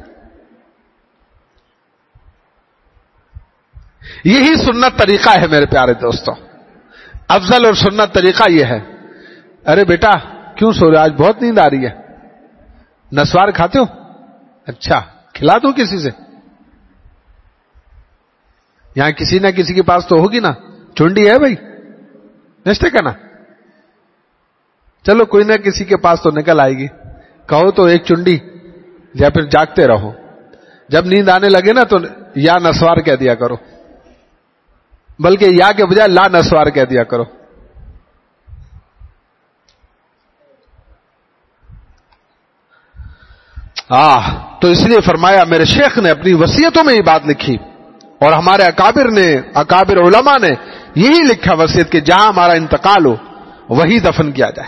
یہی سنت طریقہ ہے میرے پیارے دوستوں. افضل اور سنت طریقہ یہ ہے. ارے بیٹا کیوں سو رہے, آج بہت نیند آ رہی ہے, نسوار کھاتے ہو, اچھا کھلا دوں کسی سے, یہاں کسی نہ کسی کے پاس تو ہوگی نا, چونڈی ہے بھائی, نشتے کا نا, چلو کوئی نہ کسی کے پاس تو نکل آئے گی. کہو تو ایک چنڈی, یا پھر جاگتے رہو, جب نیند آنے لگے نا تو یا نسوار کہہ دیا کرو, بلکہ یا کے بجائے لا نسوار کہہ دیا کرو. تو اس لیے فرمایا میرے شیخ نے اپنی وصیتوں میں یہ بات لکھی, اور ہمارے اکابر علماء نے یہی لکھا وصیت کہ جہاں ہمارا انتقال ہو وہی دفن کیا جائے.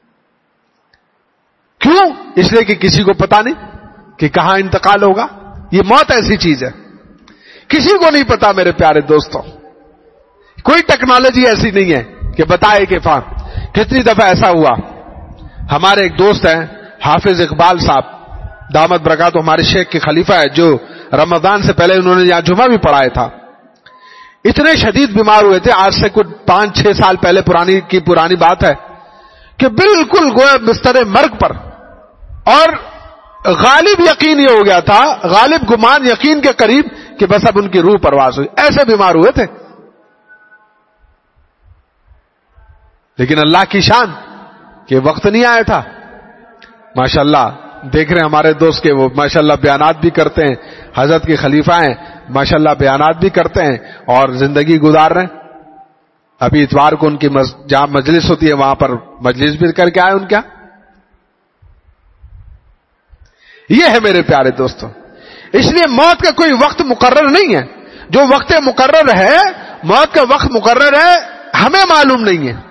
کیوں؟ اس لیے کہ کسی کو پتا نہیں کہ کہاں انتقال ہوگا. یہ موت ایسی چیز ہے کسی کو نہیں پتا میرے پیارے دوستوں. کوئی ٹیکنالوجی ایسی نہیں ہے کہ بتائے کہ کتنی دفعہ ایسا ہوا. ہمارے ایک دوست ہیں حافظ اقبال صاحب دامت برکات، ہمارے شیخ کے خلیفہ ہے، جو رمضان سے پہلے انہوں نے یہاں جمعہ بھی پڑھایا تھا. اتنے شدید بیمار ہوئے تھے، آج سے کچھ 5-6 سال پہلے پرانی بات ہے، کہ بالکل گویا بستر مرگ پر، اور غالب یقین یہ ہو گیا تھا، غالب گمان یقین کے قریب کہ بس اب ان کی روح پرواز ہوئی، ایسے بیمار ہوئے تھے. لیکن اللہ کی شان کہ وقت نہیں آیا تھا. ماشاءاللہ دیکھ رہے ہیں ہمارے دوست کے وہ ماشاءاللہ بیانات بھی کرتے ہیں، حضرت کے خلیفہ ہیں، ماشاءاللہ بیانات بھی کرتے ہیں اور زندگی گزار رہے ہیں. ابھی اتوار کو ان کی جہاں مجلس ہوتی ہے وہاں پر مجلس بھی کر کے آئے ان کا. یہ ہے میرے پیارے دوستوں. اس لیے موت کا کوئی وقت مقرر نہیں ہے. جو وقت مقرر ہے، موت کا وقت مقرر ہے، ہمیں معلوم نہیں ہے.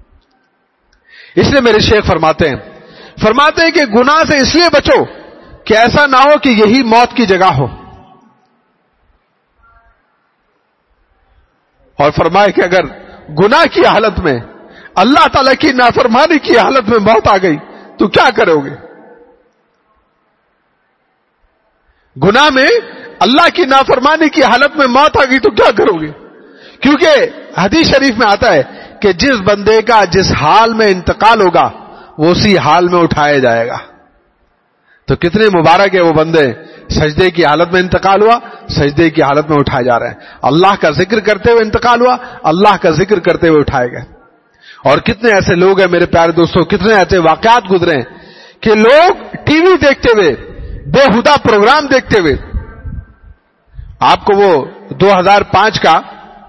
اس لیے میرے شیخ فرماتے ہیں کہ گناہ سے اس لیے بچو کہ ایسا نہ ہو کہ یہی موت کی جگہ ہو. اور فرمائے کہ اگر گناہ کی حالت میں اللہ تعالی کی نافرمانی کی حالت میں موت آ گئی تو کیا کرو گے؟ گناہ میں اللہ کی نافرمانی کی حالت میں موت آ گئی تو کیا کرو گے؟ کیونکہ حدیث شریف میں آتا ہے کہ جس بندے کا جس حال میں انتقال ہوگا وہ اسی حال میں اٹھایا جائے گا. تو کتنے مبارک ہے وہ بندے، سجدے کی حالت میں انتقال ہوا، سجدے کی حالت میں اٹھائے جا رہے ہیں. اللہ کا ذکر کرتے ہوئے انتقال ہوا، اللہ کا ذکر کرتے ہوئے اٹھائے گئے. اور کتنے ایسے لوگ ہیں میرے پیارے دوستوں، کتنے ایسے واقعات گزرے ہیں کہ لوگ ٹی وی دیکھتے ہوئے، بےہودہ پروگرام دیکھتے ہوئے، آپ کو وہ 2005 کا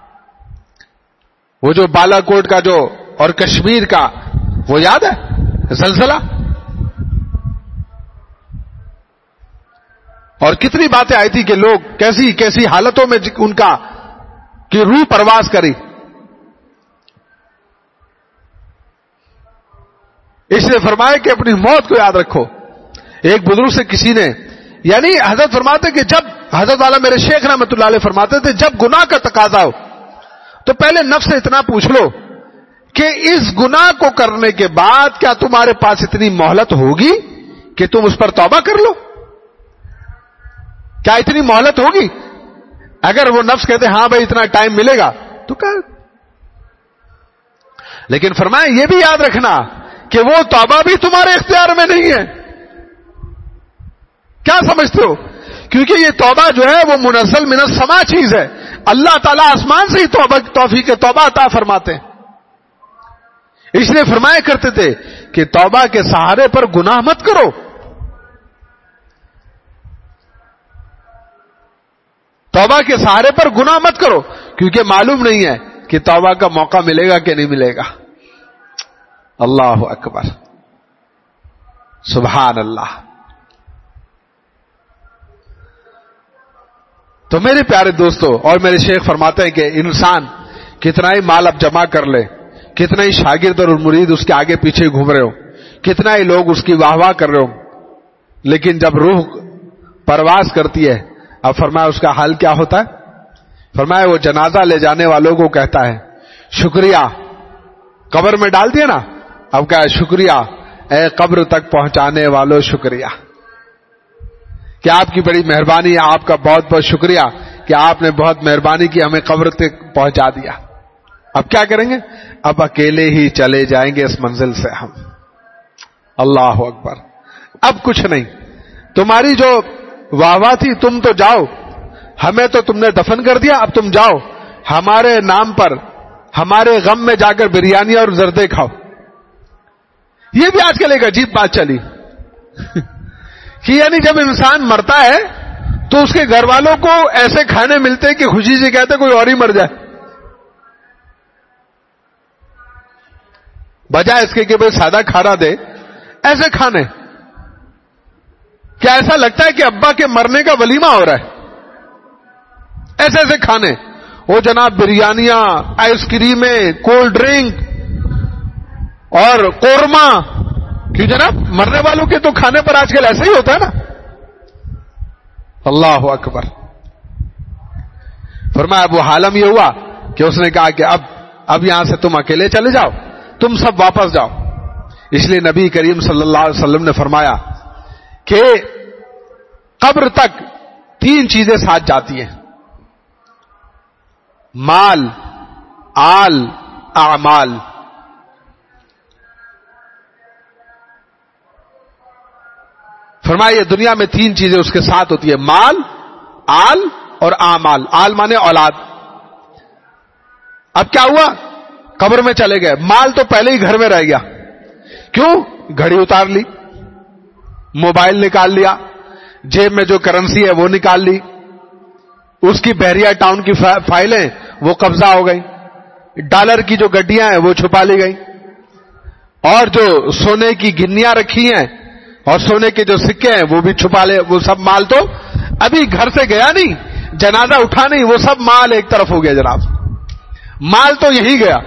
وہ جو بالا کوٹ کا جو اور کشمیر کا وہ یاد ہے زلزلہ، اور کتنی باتیں آئی تھی کہ لوگ کیسی حالتوں میں ان کا کی روح پرواز کری. اس نے فرمایا کہ اپنی موت کو یاد رکھو. ایک بزرگ سے کسی نے، یعنی حضرت فرماتے کہ جب حضرت والا میرے شیخ رحمۃ اللہ علیہ فرماتے تھے جب گناہ کا تقاضا ہو تو پہلے نفس سے اتنا پوچھ لو کہ اس گناہ کو کرنے کے بعد کیا تمہارے پاس اتنی مہلت ہوگی کہ تم اس پر توبہ کر لو؟ کیا اتنی مہلت ہوگی؟ اگر وہ نفس کہتے ہاں بھائی اتنا ٹائم ملے گا تو کیا. لیکن فرمایا یہ بھی یاد رکھنا کہ وہ توبہ بھی تمہارے اختیار میں نہیں ہے. کیا سمجھتے ہو؟ کیونکہ یہ توبہ جو ہے وہ منزل من السما چیز ہے. اللہ تعالیٰ آسمان سے ہی توفیق توبہ عطا فرماتے ہیں. اس لیے فرمایا کرتے تھے کہ توبہ کے سہارے پر گناہ مت کرو. توبہ کے سہارے پر گناہ مت کرو کیونکہ معلوم نہیں ہے کہ توبہ کا موقع ملے گا کہ نہیں ملے گا. اللہ اکبر، سبحان اللہ. تو میرے پیارے دوستو، اور میرے شیخ فرماتے ہیں کہ انسان کتنا ہی مال اب جمع کر لے، کتنا ہی شاگرد اور مرید اس کے آگے پیچھے گھوم رہے ہو، کتنا ہی لوگ اس کی واہ واہ کر رہے ہو، لیکن جب روح پرواز کرتی ہے اب فرمایا اس کا حال کیا ہوتا ہے؟ فرمایا وہ جنازہ لے جانے والوں کو کہتا ہے شکریہ، قبر میں ڈال دیا نا، اب کہا شکریہ اے قبر تک پہنچانے والوں، شکریہ کہ آپ کی بڑی مہربانی ہے، آپ کا بہت بہت شکریہ کہ آپ نے بہت مہربانی کی، ہمیں قبر تک پہنچا دیا. اب کیا کریں گے؟ اب اکیلے ہی چلے جائیں گے اس منزل سے ہم. اللہ اکبر. اب کچھ نہیں، تمہاری جو واہ واہ تھی تم تو جاؤ، ہمیں تو تم نے دفن کر دیا، اب تم جاؤ ہمارے نام پر ہمارے غم میں جا کر بریانی اور زردے کھاؤ. یہ بھی آج کل ایک عجیب بات چلی کہ یعنی جب انسان مرتا ہے تو اس کے گھر والوں کو ایسے کھانے ملتے کہ خوشی سے کہتے کوئی اور ہی مر جائے، بجائے اس کے کہ بھائی سادہ کھانا دے. ایسے کھانے کیا ایسا لگتا ہے کہ ابا کے مرنے کا ولیمہ ہو رہا ہے؟ ایسے ایسے کھانے، وہ جناب بریانیاں، آئس کریمیں، کولڈ ڈرنک اور قورمہ. کیوں جناب؟ مرنے والوں کے تو کھانے پر آج کل ایسا ہی ہوتا ہے نا. اللہ اکبر. فرمایا ابو حالم یہ ہوا کہ اس نے کہا کہ اب یہاں سے تم اکیلے چلے جاؤ, تم سب واپس جاؤ. اس لیے نبی کریم صلی اللہ علیہ وسلم نے فرمایا کہ قبر تک 3 چیزیں ساتھ جاتی ہیں: مال, آل, اعمال. فرمایا یہ دنیا میں 3 چیزیں اس کے ساتھ ہوتی ہے: مال, آل اور اعمال. آل مانے اولاد. اب کیا ہوا؟ قبر میں چلے گئے, مال تو پہلے ہی گھر میں رہ گیا. کیوں؟ گھڑی اتار لی, موبائل نکال لیا, جیب میں جو کرنسی ہے وہ نکال لی, اس کی بحریہ ٹاؤن کی فائلیں وہ قبضہ ہو گئی, ڈالر کی جو گڈیاں ہیں وہ چھپا لی گئی, اور جو سونے کی گنیاں رکھی ہیں اور سونے کے جو سکے ہیں وہ بھی چھپا لے. وہ سب مال تو ابھی گھر سے گیا نہیں, جنازہ اٹھا نہیں, وہ سب مال ایک طرف ہو گیا جناب. مال تو یہی گیا.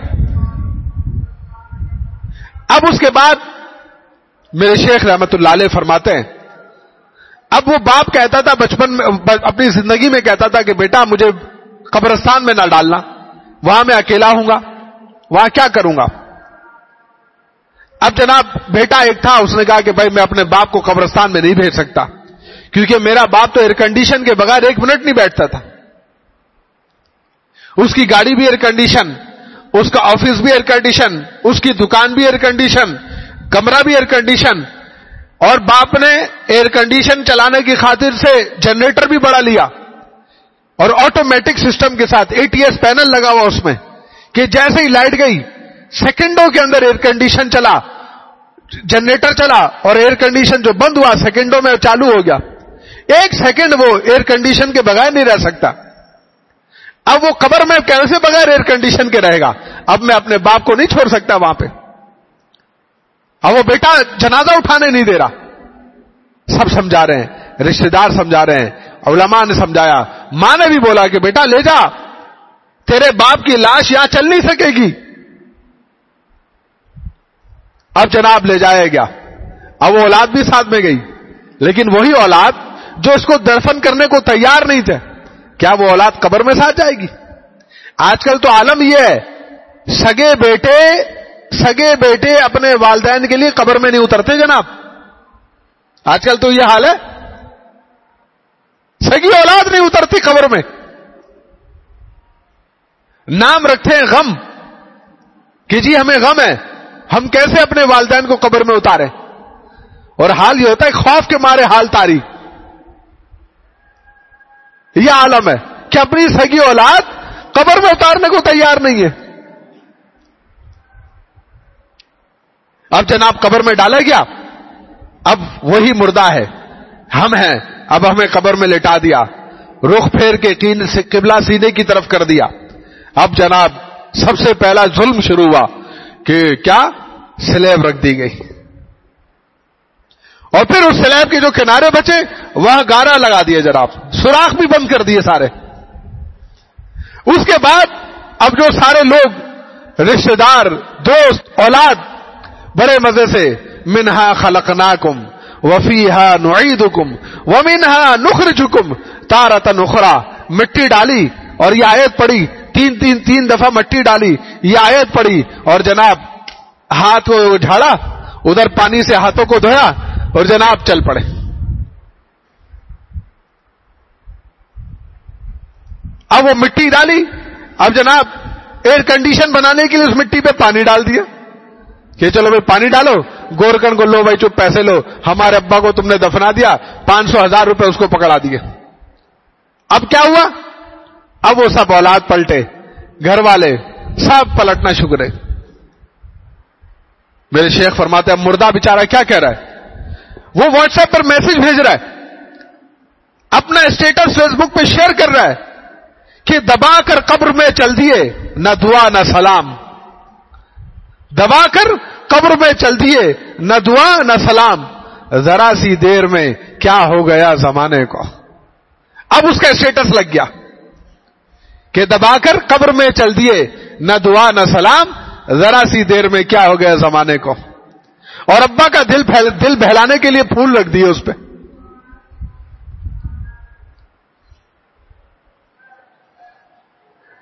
اب اس کے بعد میرے شیخ رحمت اللہ علیہ فرماتے ہیں, اب وہ باپ کہتا تھا بچپن میں, اپنی زندگی میں کہتا تھا کہ بیٹا مجھے قبرستان میں نہ ڈالنا, وہاں میں اکیلا ہوں گا, وہاں کیا کروں گا. اب جناب بیٹا ایک تھا, اس نے کہا کہ بھائی میں اپنے باپ کو قبرستان میں نہیں بھیج سکتا, کیونکہ میرا باپ تو ایئر کنڈیشن کے بغیر 1 منٹ نہیں بیٹھتا تھا. اس کی گاڑی بھی ایئر کنڈیشن, اس کا آفس بھی ایئر کنڈیشن, اس کی دکان بھی ایئر کنڈیشن, کمرہ بھی ایئر کنڈیشن, اور باپ نے ایئر کنڈیشن چلانے کی خاطر سے جنریٹر بھی بڑا لیا, اور آٹومیٹک سسٹم کے ساتھ ATS پینل لگا ہوا اس میں, کہ جیسے ہی لائٹ گئی سیکنڈوں کے اندر ایئر کنڈیشن چلا, جنریٹر چلا, اور ایئر کنڈیشن جو بند ہوا سیکنڈوں میں چالو ہو گیا. 1 سیکنڈ وہ ایئر کنڈیشن کے بغیر نہیں رہ سکتا. اب وہ قبر میں کیسے بغیر ایئر کنڈیشن کے رہے گا؟ اب میں اپنے باپ کو نہیں چھوڑ سکتا وہاں پہ. اب وہ بیٹا جنازہ اٹھانے نہیں دے رہا. سب سمجھا رہے ہیں, رشتہ دار سمجھا رہے ہیں, علماء نے سمجھایا, ماں نے بھی بولا کہ بیٹا لے جا, تیرے باپ کی لاش یہاں چل نہیں سکے گی. اب جناب لے جایا گیا. اب وہ اولاد بھی ساتھ میں گئی, لیکن وہی اولاد جو اس کو دفن کرنے کو تیار نہیں تھے, کیا وہ اولاد قبر میں ساتھ جائے گی؟ آج کل تو عالم یہ ہے, سگے بیٹے اپنے والدین کے لیے قبر میں نہیں اترتے جناب. آج کل تو یہ حال ہے, سگی اولاد نہیں اترتی قبر میں. نام رکھتے ہیں غم, کہ جی ہمیں غم ہے, ہم کیسے اپنے والدین کو قبر میں اتاریں, اور حال یہ ہوتا ہے خوف کے مارے حال تاری. یہ عالم ہے کہ اپنی سگی اولاد قبر میں اتارنے کو تیار نہیں ہے. اب جناب قبر میں ڈالا گیا, اب وہی مردہ ہے, ہم ہیں, اب ہمیں قبر میں لٹا دیا, رخ پھیر کے قبلہ سینے کی طرف کر دیا. اب جناب سب سے پہلا ظلم شروع ہوا کہ کیا سلیب رکھ دی گئی, اور پھر اس سلیب کے جو کنارے بچے وہاں گارا لگا دیے جناب, سوراخ بھی بند کر دیے سارے. اس کے بعد اب جو سارے لوگ رشتہ دار دوست اولاد بڑے مزے سے منہا خلقناکم وفیہا نعیدکم ومنہا نخرجکم تارۃ اخری, مٹی ڈالی اور یہ آیت پڑھی, تین دفعہ مٹی ڈالی, یہ آیت پڑھی, اور جناب ہاتھ کو جھاڑا, ادھر پانی سے ہاتھوں کو دھویا, اور جناب چل پڑے. اب وہ مٹی ڈالی, اب جناب ایئر کنڈیشن بنانے کے لیے اس مٹی پہ پانی ڈال دیا کہ چلو بھائی پانی ڈالو, گورکن کو لو بھائی چپ پیسے لو, ہمارے ابا کو تم نے دفنا دیا, 500,000 روپے اس کو پکڑا دیے. اب کیا ہوا؟ اب وہ سب اولاد پلٹے, گھر والے سب پلٹنا شروع کرے. میرے شیخ فرماتے ہیں اب مردہ بیچارہ کیا کہہ رہا ہے, وہ واٹس ایپ پر میسج بھیج رہا ہے, اپنا اسٹیٹس فیس بک پہ شیئر کر رہا ہے کہ دبا کر قبر میں چل دیے, نہ دعا نہ سلام. دبا کر قبر میں چل دیے, نہ دعا نہ سلام, ذرا سی دیر میں کیا ہو گیا زمانے کو. اب اس کا اسٹیٹس لگ گیا کہ دبا کر قبر میں چل دیے, نہ دعا نہ سلام, ذرا سی دیر میں کیا ہو گیا زمانے کو. اور ابا کا دل بہلانے کے لیے پھول رکھ دیے اس پہ.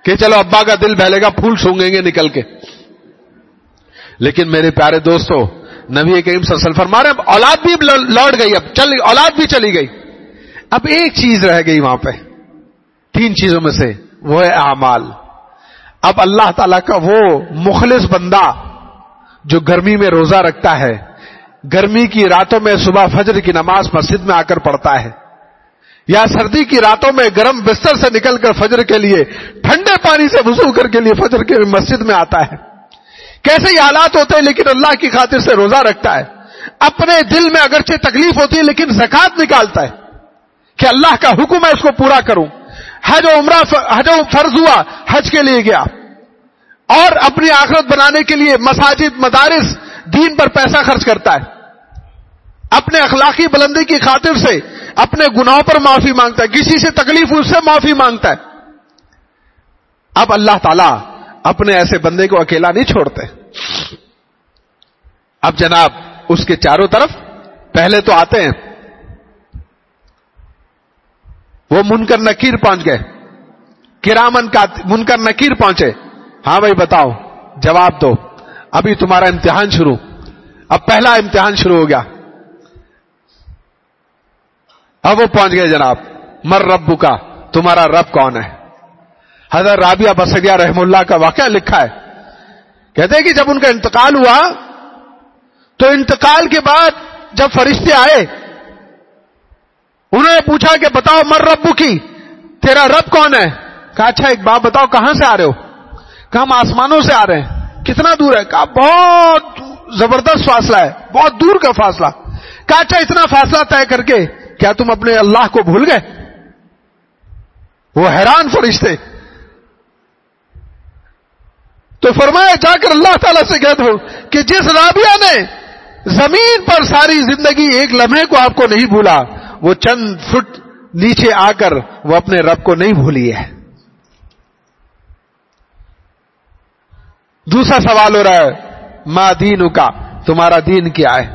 کہ چلو ابا کا دل بہلے گا, پھول سونگیں گے نکل کے. لیکن میرے پیارے دوستو, نبی کریم صلی اللہ علیہ وسلم فرما رہے ہیں اولاد بھی لوٹ گئی, اب اولاد بھی چلی گئی, اب ایک چیز رہ گئی وہاں پہ, 3 چیزوں میں سے, وہ ہے اعمال. اب اللہ تعالیٰ کا وہ مخلص بندہ جو گرمی میں روزہ رکھتا ہے, گرمی کی راتوں میں صبح فجر کی نماز مسجد میں آ کر پڑھتا ہے, یا سردی کی راتوں میں گرم بستر سے نکل کر فجر کے لیے ٹھنڈے پانی سے وضو کر کے لیے فجر کے مسجد میں آتا ہے, کیسے یہ حالات ہوتے ہیں لیکن اللہ کی خاطر سے روزہ رکھتا ہے. اپنے دل میں اگرچہ تکلیف ہوتی ہے لیکن زکات نکالتا ہے کہ اللہ کا حکم ہے اس کو پورا کروں. حج و عمرہ فرض ہوا, حج کے لیے گیا, اور اپنی آخرت بنانے کے لیے مساجد مدارس دین پر پیسہ خرچ کرتا ہے, اپنے اخلاقی بلندی کی خاطر سے اپنے گناہوں پر معافی مانگتا ہے, کسی سے تکلیف اس سے معافی مانگتا ہے. اب اللہ تعالیٰ اپنے ایسے بندے کو اکیلا نہیں چھوڑتے. اب جناب اس کے چاروں طرف پہلے تو آتے ہیں وہ منکر نکیر پہنچ گئے, کرامن کا منکر نکیر پہنچے. ہاں بھائی بتاؤ, جواب دو, ابھی تمہارا امتحان شروع. اب پہلا امتحان شروع ہو گیا. اب وہ پہنچ گئے جناب, مر ربو کا, تمہارا رب کون ہے. حضرت رابعہ بصریہ رحم اللہ کا واقعہ لکھا ہے, کہتے ہیں کہ جب ان کا انتقال ہوا تو انتقال کے بعد جب فرشتے آئے انہوں نے پوچھا کہ بتاؤ مر ربو کی, تیرا رب کون ہے. کہا اچھا ایک بات بتاؤ, کہاں سے آ رہے ہو. کہا ہم آسمانوں سے آ رہے ہیں. کتنا دور ہے. کہا بہت زبردست فاصلہ ہے, بہت دور کا فاصلہ. کہا اچھا اتنا فاصلہ طے کر کے کیا تم اپنے اللہ کو بھول گئے. وہ حیران فرشتے. تو فرمایا جا کر اللہ تعالیٰ سے کہہ دو کہ جس رابعہ نے زمین پر ساری زندگی ایک لمحے کو آپ کو نہیں بھولا, وہ چند فٹ نیچے آ کر وہ اپنے رب کو نہیں بھولی ہے. دوسرا سوال ہو رہا ہے, ما دینو کا, تمہارا دین کیا ہے.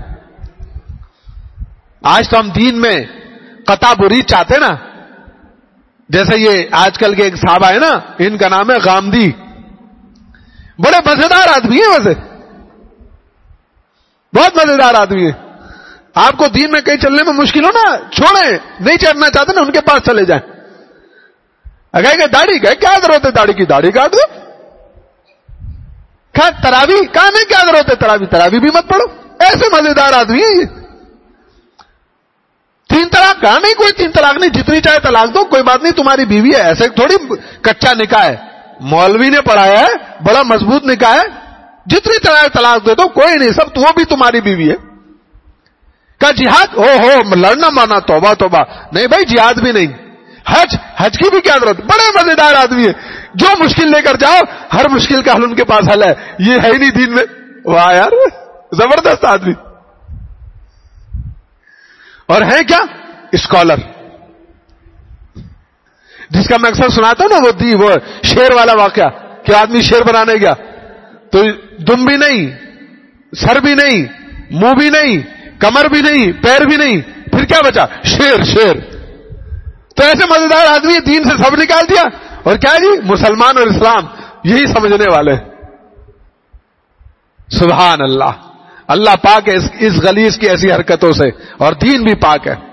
آج تو ہم دین میں قطع برید چاہتے نا, جیسے یہ آج کل کے ایک صحابہ ہے نا, ان کا نام ہے غامدی, بڑے مزیدار آدمی ہیں, ویسے بہت مزیدار آدمی ہے. آپ کو دین میں کہیں چلنے میں مشکل ہو نا, چھوڑیں, نہیں چڑھنا چاہتے نا ان کے پاس چلے جائیں. اگر کہ داڑھی گئے, کیا ضرورت ہے داڑھی کی, داڑھی کاٹ دو. کہا تراوی, کہا نہیں کیا ضرورت ہے تراوی بھی مت پڑھو. ایسے مزیدار آدمی ہے یہ. 3 طلاق, کہا نہیں کوئی 3 طلاق نہیں, جتنی چاہے طلاق دو, کوئی بات نہیں, تمہاری بیوی ہے. ایسے تھوڑی کچا نکاح ہے, مولوی نے پڑھایا ہے, بڑا مضبوط نکاح ہے, جتنی طلاق دے دو, کوئی نہیں, سب وہ بھی تمہاری بیوی ہے. کہا جہاد, ہو لڑنا مارنا, توبہ توبہ, نہیں بھائی جہاد بھی نہیں. حج کی بھی کیا ضرورت. بڑے مزیدار آدمی ہے, جو مشکل لے کر جاؤ ہر مشکل کا حل ان کے پاس حل ہے. یہ ہے ہی نہیں دین میں. واہ یار, زبردست آدمی. اور ہے کیا اسکالر, جس کا میں اکثر سناتا ہوں نا, وہ شیر والا واقعہ کہ آدمی شیر بنانے گیا تو دم بھی نہیں, سر بھی نہیں, منہ بھی نہیں, کمر بھی نہیں, پیر بھی نہیں, پھر کیا بچا, شیر. تو ایسے مزیدار آدمی دین سے سب نکال دیا. اور کیا جی, مسلمان اور اسلام یہی سمجھنے والے. سبحان اللہ, اللہ پاک ہے اس غلیظ کی ایسی حرکتوں سے, اور دین بھی پاک ہے.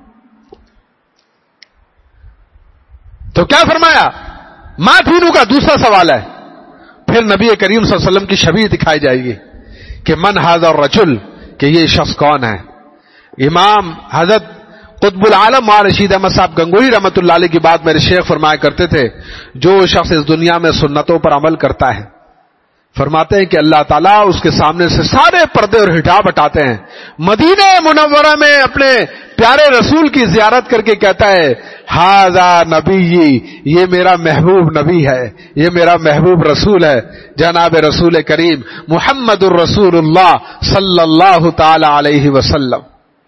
تو کیا فرمایا, ماں دینو کا دوسرا سوال ہے. پھر نبی کریم صلی اللہ علیہ وسلم کی شبیہ دکھائی جائے گی کہ من ھذا الرجل, کہ یہ شخص کون ہے. امام حضرت قطب العالم مولانا رشید احمد صاحب گنگوہی رحمۃ اللہ علیہ کی بات میرے شیخ فرمایا کرتے تھے, جو شخص اس دنیا میں سنتوں پر عمل کرتا ہے, فرماتے ہیں کہ اللہ تعالیٰ اس کے سامنے سے سارے پردے اور حجاب ہٹاتے ہیں. مدینہ منورہ میں اپنے پیارے رسول کی زیارت کر کے کہتا ہے, ھذا نبی, یہ میرا محبوب نبی ہے, یہ میرا محبوب رسول ہے, جناب رسول کریم محمد الرسول اللہ صلی اللہ تعالی علیہ وسلم.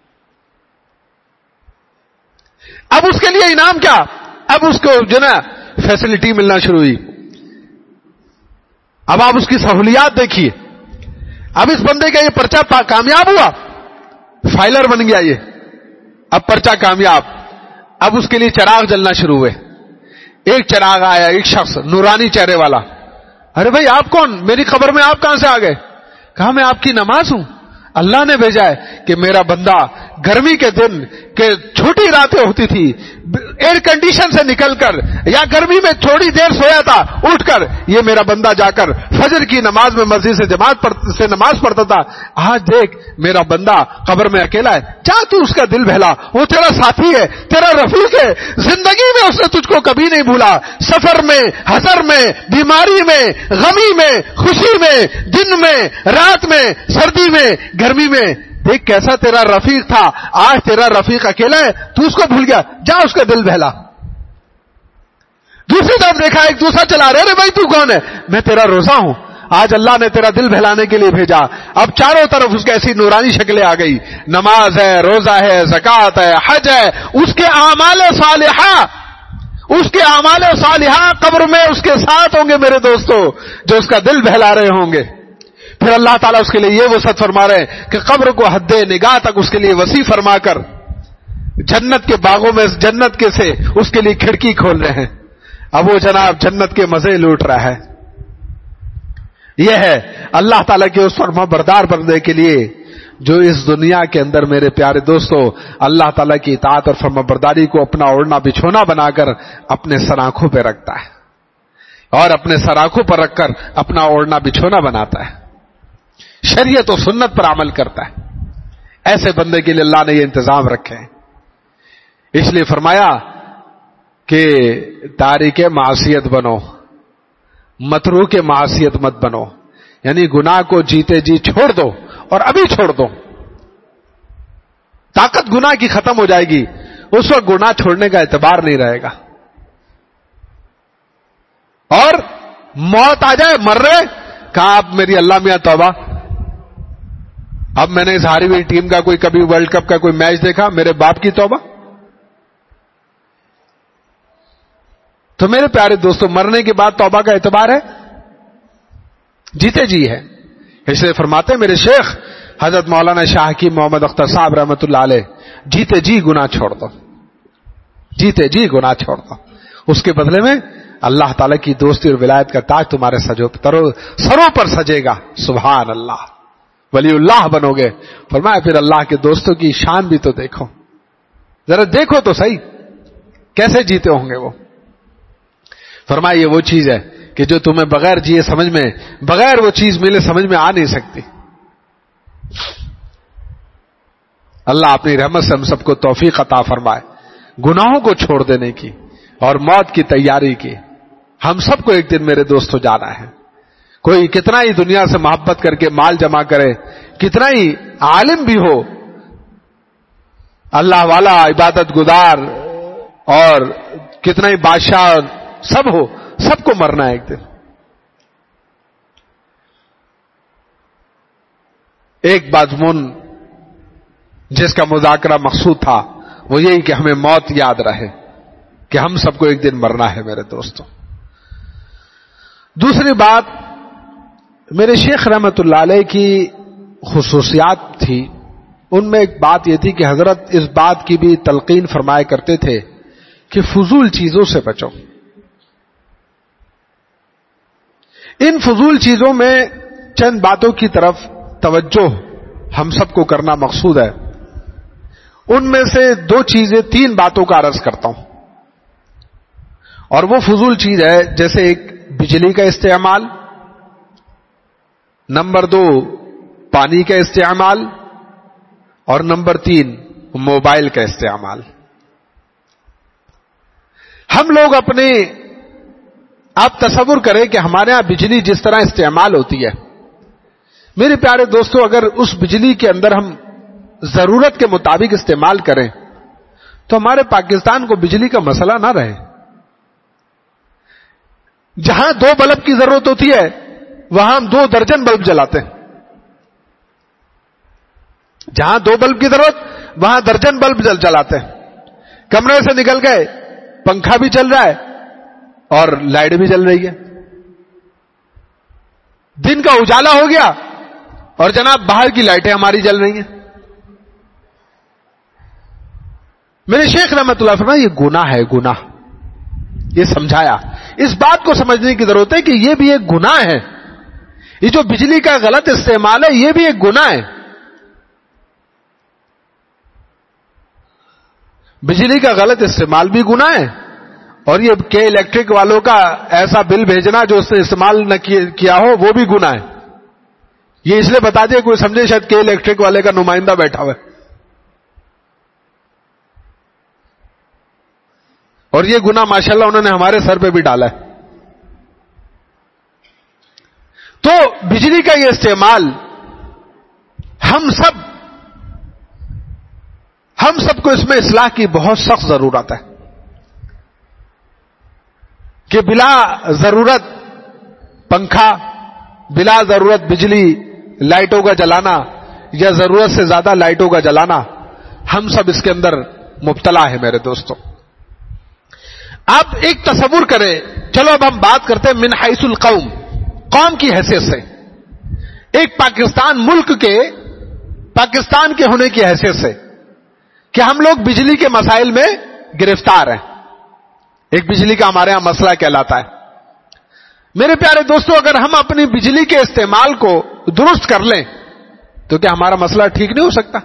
اب اس کے لیے انعام کیا, اب اس کو جو نا فیسلٹی ملنا شروع ہوئی. اب آپ اس کی سہولیات دیکھیے. اب اس بندے کا یہ پرچہ کامیاب ہوا, فائلر بن گیا یہ, اب پرچہ کامیاب. اب اس کے لیے چراغ جلنا شروع ہوئے. ایک چراغ آیا, ایک شخص نورانی چہرے والا. ارے بھائی آپ کون, میری قبر میں آپ کہاں سے آ گئے؟ کہا میں آپ کی نماز ہوں, اللہ نے بھیجا ہے کہ میرا بندہ گرمی کے دن کہ چھوٹی راتیں ہوتی تھی, ایئر کنڈیشن سے نکل کر یا گرمی میں تھوڑی دیر سویا تھا, اٹھ کر یہ میرا بندہ جا کر فجر کی نماز میں مسجد سے نماز پڑھتا تھا. آج دیکھ میرا بندہ قبر میں اکیلا ہے, جا تو اس کا دل بہلا, وہ تیرا ساتھی ہے, تیرا رفیق ہے, زندگی میں اس نے تجھ کو کبھی نہیں بھولا, سفر میں, حضر میں, بیماری میں, غمی میں, خوشی میں, دن میں, رات میں, سردی میں, گرمی میں. دیکھ کیسا تیرا رفیق تھا, آج تیرا رفیق اکیلا ہے, تو اس کو بھول گیا, جا اس کا دل بہلا. دوسری طرف دیکھا ایک دوسرا چلا رہے, ارے بھائی تو کون ہے؟ میں تیرا روزہ ہوں, آج اللہ نے تیرا دل بہلانے کے لیے بھیجا. اب چاروں طرف اس کی ایسی نورانی شکلیں آ گئی, نماز ہے, روزہ ہے, زکات ہے, حج ہے, اس کے اعمال صالحہ قبر میں اس کے ساتھ ہوں گے میرے دوستو, جو اس کا دل بہلا رہے ہوں گے. پھر اللہ تعالیٰ اس کے لیے یہ وسعت فرما رہے ہیں کہ قبر کو حد نگاہ تک اس کے لیے وسیع فرما کر جنت کے باغوں میں جنت کے سے اس کے لیے کھڑکی کھول رہے ہیں. اب وہ جناب جنت کے مزے لوٹ رہا ہے. یہ ہے اللہ تعالیٰ کے اس فرما بردار بندے کے لیے جو اس دنیا کے اندر میرے پیارے دوستو اللہ تعالیٰ کی اطاعت اور فرما برداری کو اپنا اوڑھنا بچھونا بنا کر اپنے سراخوں پہ رکھتا ہے, اور اپنے سراخوں پر رکھ کر اپنا اوڑھنا بچھونا بناتا ہے, شریعت و سنت پر عمل کرتا ہے. ایسے بندے کے لیے اللہ نے یہ انتظام رکھے ہیں. اس لیے فرمایا کہ تارک معصیت بنو, متروک معصیت مت بنو, یعنی گناہ کو جیتے جی چھوڑ دو, اور ابھی چھوڑ دو. طاقت گناہ کی ختم ہو جائے گی, اس وقت گناہ چھوڑنے کا اعتبار نہیں رہے گا. اور موت آ جائے, مر رہے, کہا اب میری اللہ میاں توبہ, اب میں نے اس ہاری ہوئی ٹیم کا کوئی کبھی ورلڈ کپ کا کوئی میچ دیکھا, میرے باپ کی توبہ. تو میرے پیارے دوستو مرنے کے بعد توبہ کا اعتبار ہے, جیتے جی ہے. اس لیے فرماتے ہیں میرے شیخ حضرت مولانا شاہ کی محمد اختر صاحب رحمۃ اللہ علیہ, جیتے جی گناہ چھوڑ دو, جیتے جی گناہ چھوڑ دو, اس کے بدلے میں اللہ تعالیٰ کی دوستی اور ولایت کا تاج تمہارے سروں پر سجے گا. سبحان اللہ, ولی اللہ بنو گے. فرمایا پھر اللہ کے دوستوں کی شان بھی تو دیکھو, ذرا دیکھو تو صحیح کیسے جیتے ہوں گے وہ. فرمایا یہ وہ چیز ہے کہ جو تمہیں بغیر جیے سمجھ میں, بغیر وہ چیز ملے سمجھ میں آ نہیں سکتی. اللہ اپنی رحمت سے ہم سب کو توفیق عطا فرمائے گناہوں کو چھوڑ دینے کی اور موت کی تیاری کی. ہم سب کو ایک دن میرے دوستوں جانا ہے. کوئی کتنا ہی دنیا سے محبت کر کے مال جمع کرے, کتنا ہی عالم بھی ہو, اللہ والا, عبادت گزار, اور کتنا ہی بادشاہ سب ہو, سب کو مرنا ہے ایک دن. ایک مضمون جس کا مذاکرہ مقصود تھا وہ یہی کہ ہمیں موت یاد رہے کہ ہم سب کو ایک دن مرنا ہے میرے دوستوں. دوسری بات, میرے شیخ رحمت اللہ علیہ کی خصوصیات تھی, ان میں ایک بات یہ تھی کہ حضرت اس بات کی بھی تلقین فرمایا کرتے تھے کہ فضول چیزوں سے بچو. ان فضول چیزوں میں چند باتوں کی طرف توجہ ہم سب کو کرنا مقصود ہے. ان میں سے دو چیزیں, تین باتوں کا عرض کرتا ہوں, اور وہ فضول چیز ہے جیسے ایک بجلی کا استعمال, نمبر 2 پانی کا استعمال, اور نمبر 3 موبائل کا استعمال. ہم لوگ اپنے, آپ تصور کریں کہ ہمارے ہاں بجلی جس طرح استعمال ہوتی ہے, میرے پیارے دوستو اگر اس بجلی کے اندر ہم ضرورت کے مطابق استعمال کریں تو ہمارے پاکستان کو بجلی کا مسئلہ نہ رہے. جہاں 2 بلب کی ضرورت ہوتی ہے وہاں ہم 2 درجن بلب جلاتے ہیں, جہاں 2 بلب کی ضرورت وہاں درجن بلب جلاتے ہیں. کمرے سے نکل گئے پنکھا بھی چل رہا ہے اور لائٹ بھی جل رہی ہے. دن کا اجالا ہو گیا اور جناب باہر کی لائٹیں ہماری جل رہی ہیں. میرے شیخ رحمت اللہ فرمائے یہ گناہ ہے, گناہ. یہ سمجھایا. اس بات کو سمجھنے کی ضرورت ہے کہ یہ بھی ایک گناہ ہے. یہ جو بجلی کا غلط استعمال ہے یہ بھی ایک گناہ ہے. بجلی کا غلط استعمال بھی گناہ ہے, اور یہ کہ الیکٹرک والوں کا ایسا بل بھیجنا جو اس نے استعمال نہ کیا ہو وہ بھی گناہ ہے. یہ اس لیے بتا دیا کوئی سمجھے شاید کہ الیکٹرک والے کا نمائندہ بیٹھا ہوا ہے, اور یہ گناہ ماشاءاللہ انہوں نے ہمارے سر پہ بھی ڈالا ہے. تو بجلی کا یہ استعمال ہم سب کو اس میں اصلاح کی بہت سخت ضرورت ہے کہ بلا ضرورت پنکھا, بلا ضرورت بجلی لائٹوں کا جلانا یا ضرورت سے زیادہ لائٹوں کا جلانا, ہم سب اس کے اندر مبتلا ہے میرے دوستوں. آپ ایک تصور کریں, چلو اب ہم بات کرتے ہیں من حیث القوم, قوم کی حیثیت سے, ایک پاکستان ملک کے, پاکستان کے ہونے کی حیثیت سے کہ ہم لوگ بجلی کے مسائل میں گرفتار ہیں. ایک بجلی کا ہمارے ہاں مسئلہ کہلاتا ہے. میرے پیارے دوستو, اگر ہم اپنی بجلی کے استعمال کو درست کر لیں تو کیا ہمارا مسئلہ ٹھیک نہیں ہو سکتا؟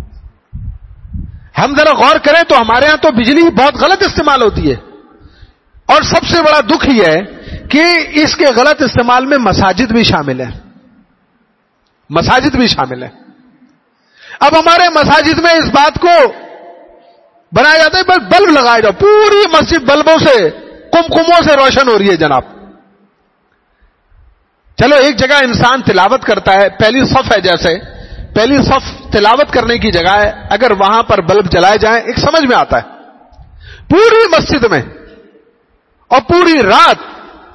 ہم ذرا غور کریں تو ہمارے ہاں تو بجلی بہت غلط استعمال ہوتی ہے, اور سب سے بڑا دکھ یہ ہے کہ اس کے غلط استعمال میں مساجد بھی شامل ہیں. مساجد بھی شامل ہیں. اب ہمارے مساجد میں اس بات کو بنایا جاتا ہے بس بلب لگائے جاؤ, پوری مسجد بلبوں سے, کمکموں سے روشن ہو رہی ہے جناب. چلو ایک جگہ انسان تلاوت کرتا ہے, پہلی صف ہے, جیسے پہلی صف تلاوت کرنے کی جگہ ہے, اگر وہاں پر بلب جلائے جائیں ایک سمجھ میں آتا ہے. پوری مسجد میں اور پوری رات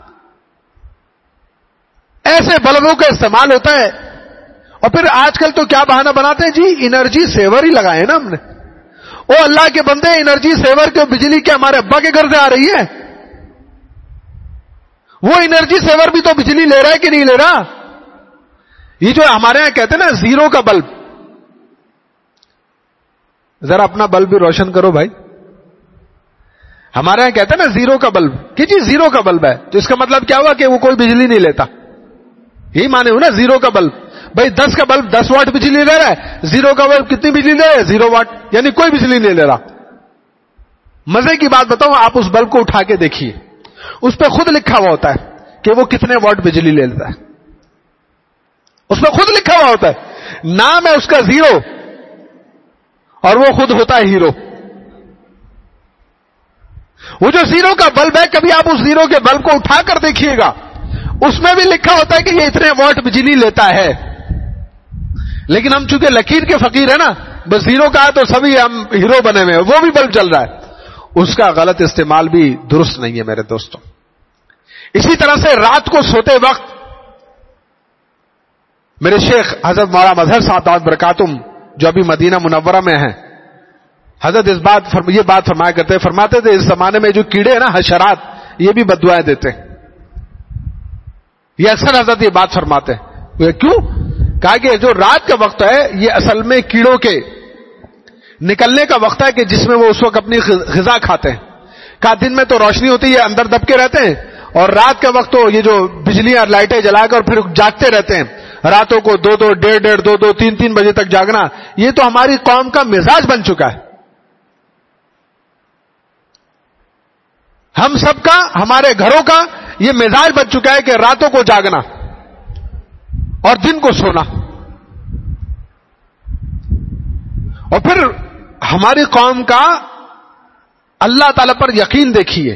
ایسے بلبوں کا استعمال ہوتا ہے. اور پھر آج کل تو کیا بہانہ بناتے ہیں, جی انرجی سیور ہی لگائے نا ہم نے. او اللہ کے بندے, انرجی سیور کے بجلی کے ہمارے ابا کے گھر سے آ رہی ہے, وہ انرجی سیور بھی تو بجلی لے رہا ہے کہ نہیں لے رہا؟ یہ جو ہمارے یہاں کہتے ہیں نا زیرو کا بلب, ذرا اپنا بلب بھی روشن کرو بھائی. ہمارے یہاں کہتے ہیں نا زیرو کا بلب, کہ جی زیرو کا بلب ہے, تو اس کا مطلب کیا ہوا کہ وہ کوئی بجلی نہیں لیتا. یہی مانے ہو نا زیرو کا بلب. بھائی 10 کا بلب 10 واٹ بجلی لے رہا ہے, زیرو کا بلب کتنی بجلی لے رہا ہے؟ 0 واٹ, یعنی کوئی بجلی نہیں لے رہا. مزے کی بات بتاؤں, آپ اس بلب کو اٹھا کے دیکھیے, اس پہ خود لکھا ہوا ہوتا ہے کہ وہ کتنے واٹ بجلی لے لیتا ہے. اس پہ خود لکھا ہوا ہوتا ہے, نام ہے اس کا زیرو, اور وہ خود ہوتا ہے ہیرو. وہ جو زیرو کا بلب ہے, کبھی آپ اس زیرو کے بلب کو اٹھا کر دیکھیے گا, اس میں بھی لکھا ہوتا ہے کہ یہ اتنے واٹ بجلی لیتا ہے. لیکن ہم چونکہ لکیر کے فقیر ہیں نا, بس زیرو کا ہے تو سبھی ہم ہیرو بنے ہوئے ہیں, وہ بھی بلب چل رہا ہے. اس کا غلط استعمال بھی درست نہیں ہے میرے دوستوں. اسی طرح سے رات کو سوتے وقت میرے شیخ حضرت مولانا مظہر صاحب دامت برکاتہم جو ابھی مدینہ منورہ میں ہیں, حضرت یہ بات فرمایا کرتے, فرماتے تھے اس زمانے میں جو کیڑے ہیں نا, حشرات, یہ بھی بددعائیں دیتے ہیں. یہ اکثر حضرت یہ بات فرماتے ہیں. کیوں؟ کہا کہ جو رات کا وقت ہے یہ اصل میں کیڑوں کے نکلنے کا وقت ہے کہ جس میں وہ اس وقت اپنی غذا کھاتے ہیں. کہا دن میں تو روشنی ہوتی ہے, اندر دب کے رہتے ہیں, اور رات کا وقت تو یہ جو بجلیاں لائٹیں جلا کر پھر جاگتے رہتے ہیں, راتوں کو 2-2, 1.5-1.5, 2-2, 3-3 بجے تک جاگنا, یہ تو ہماری قوم کا مزاج بن چکا ہے. ہم سب کا, ہمارے گھروں کا یہ مزاج بن چکا ہے کہ راتوں کو جاگنا اور دن کو سونا. اور پھر ہماری قوم کا اللہ تعالی پر یقین دیکھیے,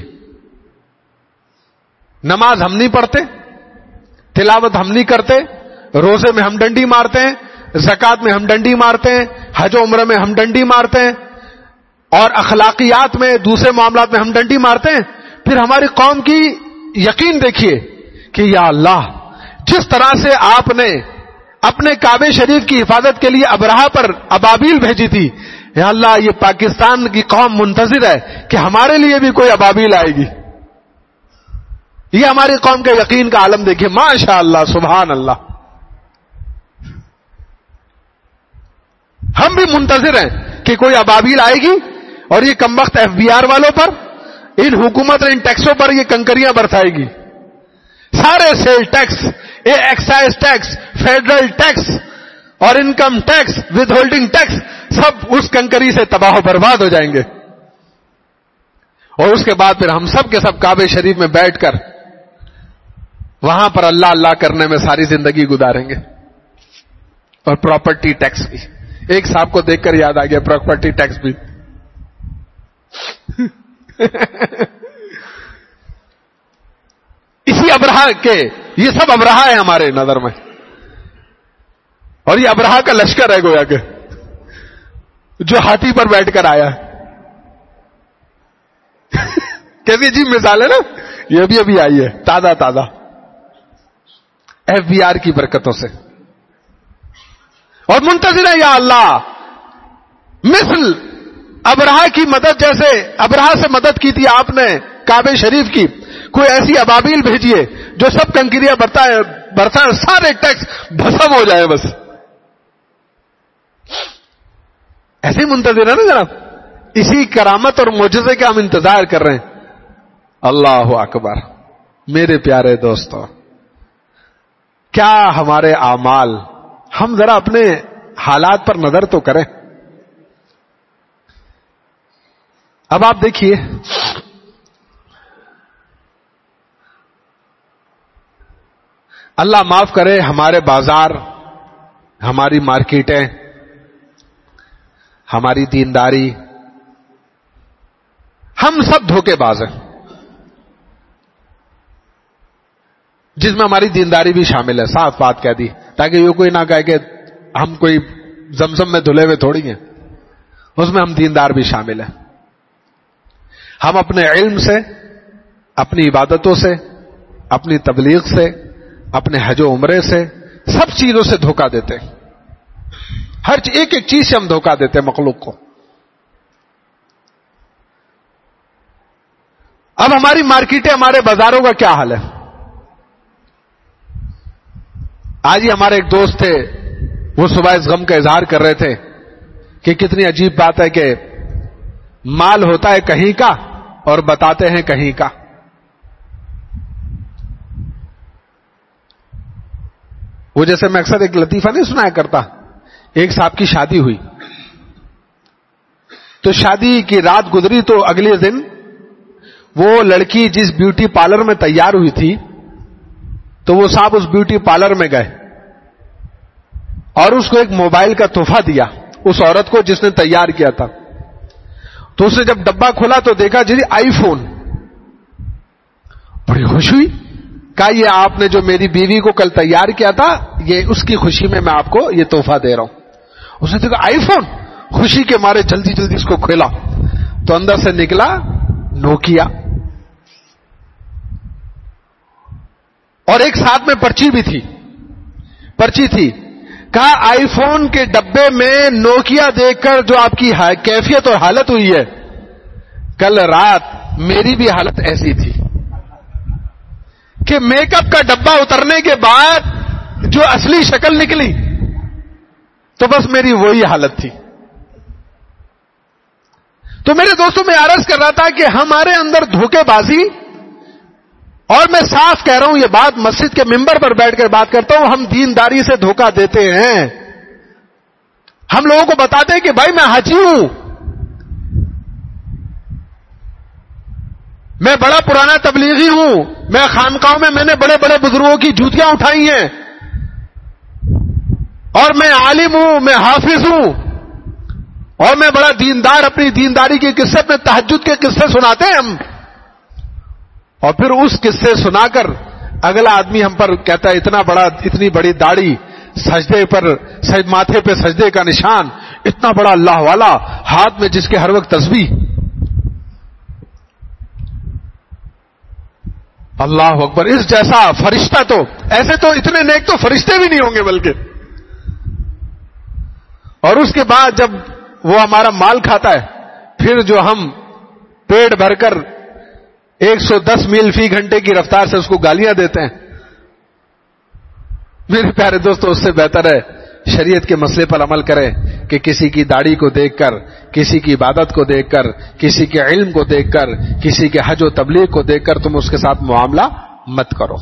نماز ہم نہیں پڑھتے, تلاوت ہم نہیں کرتے, روزے میں ہم ڈنڈی مارتے ہیں, زکات میں ہم ڈنڈی مارتے ہیں, حج و عمرہ میں ہم ڈنڈی مارتے ہیں, اور اخلاقیات میں, دوسرے معاملات میں ہم ڈنڈی مارتے ہیں. پھر ہماری قوم کی یقین دیکھیے کہ یا اللہ, جس طرح سے آپ نے اپنے کعبے شریف کی حفاظت کے لیے ابرہہ پر ابابیل بھیجی تھی, یا اللہ یہ پاکستان کی قوم منتظر ہے کہ ہمارے لیے بھی کوئی ابابیل آئے گی. یہ ہماری قوم کے یقین کا عالم دیکھیے, ماشاء اللہ, سبحان اللہ. ہم بھی منتظر ہیں کہ کوئی ابابیل آئے گی, اور یہ کمبخت FBR والوں پر, ان حکومت ان ٹیکسوں پر یہ کنکریاں برسائے گی. سارے sale tax, excise tax, federal tax اور income tax, withholding tax, سب اس کنکری سے تباہ و برباد ہو جائیں گے. اور اس کے بعد پھر ہم سب کے سب کعبہ شریف میں بیٹھ کر وہاں پر اللہ اللہ کرنے میں ساری زندگی گزاریں گے. اور پراپرٹی ٹیکس بھی، ایک صاحب کو دیکھ کر یاد آ گیا پراپرٹی ٹیکس بھی. اسی ابرہا کے، یہ سب ابرہا ہے ہمارے نظر میں، اور یہ ابرہا کا لشکر ہے گویا کہ جو ہاتھی پر بیٹھ کر آیا. کیسی عجیب مثال ہے نا. یہ بھی ابھی آئی ہے تازہ تازہ FBR کی برکتوں سے. اور منتظر ہے یا اللہ مثل ابرہا کی مدد، جیسے ابرہا سے مدد کی تھی آپ نے کعبہ شریف کی، کوئی ایسی ابابیل بھیجیے جو سب کنکریاں برسائے، سارے ٹیکس بھسم ہو جائے. بس ایسے ہی منتظر ہے نا جناب. اسی کرامت اور معجزے کا ہم انتظار کر رہے ہیں. اللہ اکبر. میرے پیارے دوستو، کیا ہمارے اعمال، ہم ذرا اپنے حالات پر نظر تو کریں. اب آپ دیکھیے، اللہ معاف کرے، ہمارے بازار، ہماری مارکیٹیں، ہماری دینداری، ہم سب دھوکے باز ہیں، جس میں ہماری دینداری بھی شامل ہے. صاف بات کہہ دی تاکہ یہ کوئی نہ کہے کہ ہم کوئی زمزم میں دھلے ہوئے تھوڑی ہیں. اس میں ہم دیندار بھی شامل ہیں. ہم اپنے علم سے، اپنی عبادتوں سے، اپنی تبلیغ سے، اپنے حج و عمرے سے، سب چیزوں سے دھوکہ دیتے ہیں. ہر ایک ایک چیز سے ہم دھوکہ دیتے ہیں مخلوق کو. اب ہماری مارکیٹیں، ہمارے بازاروں کا کیا حال ہے؟ آج ہی ہمارے ایک دوست تھے، وہ صبح اس غم کا اظہار کر رہے تھے کہ کتنی عجیب بات ہے کہ مال ہوتا ہے کہیں کا اور بتاتے ہیں کہیں کا. وہ جیسے میں اکثر ایک لطیفہ نہیں سنایا کرتا، ایک صاحب کی شادی ہوئی تو شادی کی رات گزری تو اگلے دن وہ لڑکی جس بیوٹی پارلر میں تیار ہوئی تھی تو وہ صاحب اس بیوٹی پارلر میں گئے اور اس کو ایک موبائل کا تحفہ دیا اس عورت کو جس نے تیار کیا تھا. تو اس نے جب ڈبہ کھولا تو دیکھا جی آئی فون. بڑی خوش ہوئی، کہا یہ آپ نے جو میری بیوی کو کل تیار کیا تھا، یہ اس کی خوشی میں آپ کو یہ تحفہ دے رہا ہوں. اس نے دیکھا آئی فون، خوشی کے مارے جلدی جلدی اس کو کھولا تو اندر سے نکلا نوکیا، اور ایک ساتھ میں پرچی بھی تھی. پرچی تھی، کہا آئی فون کے ڈبے میں نوکیا دیکھ کر جو آپ کی کیفیت اور حالت ہوئی ہے، کل رات میری بھی حالت ایسی تھی کہ میک اپ کا ڈبہ اترنے کے بعد جو اصلی شکل نکلی تو بس میری وہی حالت تھی. تو میرے دوستوں میں عرض کر رہا تھا کہ ہمارے اندر دھوکے بازی، اور میں صاف کہہ رہا ہوں یہ بات، مسجد کے ممبر پر بیٹھ کر بات کرتا ہوں، ہم دینداری سے دھوکہ دیتے ہیں. ہم لوگوں کو بتاتے ہیں کہ بھائی میں حاجی ہوں، میں بڑا پرانا تبلیغی ہوں، میں خانقاہوں میں نے بڑے بڑے بزرگوں کی جوتیاں اٹھائی ہیں، اور میں عالم ہوں، میں حافظ ہوں، اور میں بڑا دیندار. اپنی دینداری کے قصے میں تہجد کے قصے سناتے ہیں ہم، اور پھر اس قصے سنا کر اگلا آدمی ہم پر کہتا ہے اتنی بڑی داڑھی، سجدے پر ماتھے پہ سجدے کا نشان، اتنا بڑا اللہ والا، ہاتھ میں جس کے ہر وقت تسبیح. اللہ اکبر. اس جیسا فرشتہ تو، ایسے تو اتنے نیک تو فرشتے بھی نہیں ہوں گے بلکہ. اور اس کے بعد جب وہ ہمارا مال کھاتا ہے، پھر جو ہم پیٹ بھر کر 110 میل فی گھنٹے کی رفتار سے اس کو گالیاں دیتے ہیں. میرے پیارے دوستو، اس سے بہتر ہے شریعت کے مسئلے پر عمل کرے کہ کسی کی داڑھی کو دیکھ کر, کسی کی عبادت کو دیکھ کر, کسی کے علم کو دیکھ کر, کسی کے حج و تبلیغ کو دیکھ کر تم اس کے ساتھ معاملہ مت کرو.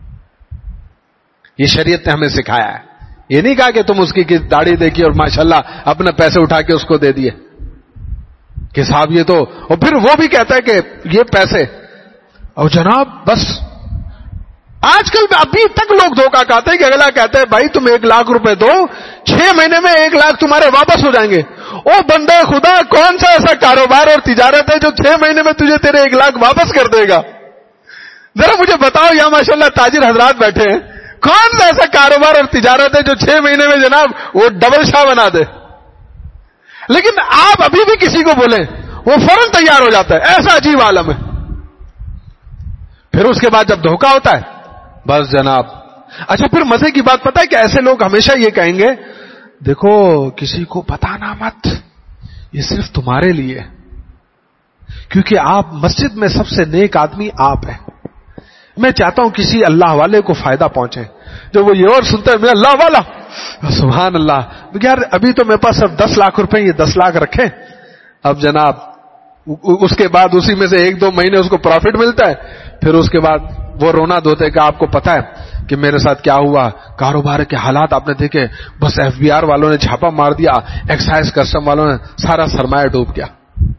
یہ شریعت نے ہمیں سکھایا ہے. یہ نہیں کہا کہ تم اس کی داڑھی دیکھی اور ماشاءاللہ اپنے پیسے اٹھا کے اس کو دے دیے کہ صاحب یہ تو, اور پھر وہ بھی کہتا ہے کہ یہ پیسے, اور جناب بس آج کل ابھی تک لوگ دھوکہ کھاتے ہیں کہ اگلا کہتا ہے بھائی تم 1 لاکھ روپے دو, 6 مہینے میں 1 لاکھ تمہارے واپس ہو جائیں گے. او بندہ خدا, کون سا ایسا کاروبار اور تجارت ہے جو 6 مہینے میں تجھے تیرے 1 لاکھ واپس کر دے گا؟ ذرا مجھے بتاؤ. یہاں ماشاءاللہ تاجر حضرات بیٹھے ہیں, کون سا ایسا کاروبار اور تجارت ہے جو 6 مہینے میں جناب وہ ڈبل شاہ بنا دے؟ لیکن آپ ابھی بھی کسی کو بولیں وہ فوراً تیار ہو جاتا ہے. ایسا عجیب عالم ہے. پھر اس کے بعد جب دھوکہ ہوتا ہے بس جناب. اچھا پھر مزے کی بات پتہ ہے کہ ایسے لوگ ہمیشہ یہ کہیں گے دیکھو کسی کو بتانا مت, یہ صرف تمہارے لیے, کیونکہ آپ مسجد میں سب سے نیک آدمی آپ ہیں. میں چاہتا ہوں کسی اللہ والے کو فائدہ پہنچے. جو وہ یہ اور سنتا ہے میں اللہ والا, سبحان اللہ, یار ابھی تو میرے پاس صرف 10 لاکھ روپے, یہ 10 لاکھ رکھیں. اب جناب اس کے بعد اسی میں سے 1-2 مہینے اس کو پروفٹ ملتا ہے. پھر اس کے بعد وہ رونا دھوتے کہ آپ کو پتا ہے کہ میرے ساتھ کیا ہوا, کاروبار کے حالات آپ نے دیکھے, بس FBR والوں نے چھاپا مار دیا, ایکسائز کسٹم والوں نے سارا سرمایہ ڈوب گیا.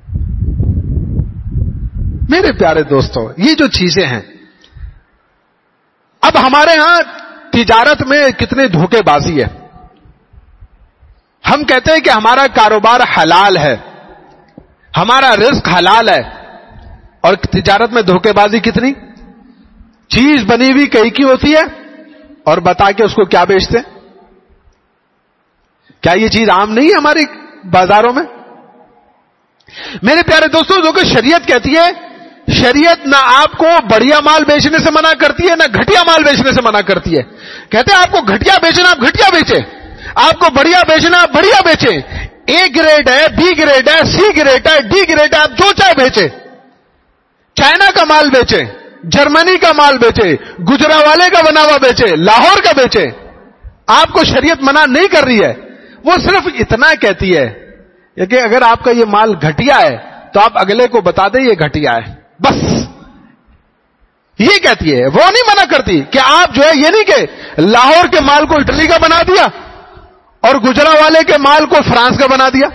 میرے پیارے دوستوں, یہ جو چیزیں ہیں, اب ہمارے ہاں تجارت میں کتنے دھوکے بازی ہے. ہم کہتے ہیں کہ ہمارا کاروبار حلال ہے, ہمارا رزق حلال ہے, اور تجارت میں دھوکے بازی کتنی. چیز بنی ہوئی کئی کی ہوتی ہے اور بتا کے اس کو کیا بیچتے. کیا یہ چیز عام نہیں ہے ہماری بازاروں میں؟ میرے پیارے دوستوں, جو کہ شریعت کہتی ہے, شریعت نہ آپ کو بڑھیا مال بیچنے سے منع کرتی ہے نہ گھٹیا مال بیچنے سے منع کرتی ہے. کہتے ہیں آپ کو گھٹیا بیچنا آپ گھٹیا بیچے, آپ کو بڑھیا بیچنا آپ بڑھیا بیچے. A گریڈ ہے, B گریڈ ہے, C گریڈ ہے, D گریڈ ہے, آپ جو چاہے بیچے. چائنا کا مال بیچے, جرمنی کا مال بیچے, گجرانوالے کا بنا ہوا بیچے, لاہور کا بیچے. آپ کو شریعت منع نہیں کر رہی ہے. وہ صرف اتنا کہتی ہے کہ اگر آپ کا یہ مال گھٹیا ہے تو آپ اگلے کو بتا دیں یہ گھٹیا ہے, بس یہ کہتی ہے. وہ نہیں منع کرتی کہ آپ جو ہے یہ نہیں کہ لاہور کے مال کو اٹلی کا بنا دیا اور گجرانوالے کے مال کو فرانس کا بنا دیا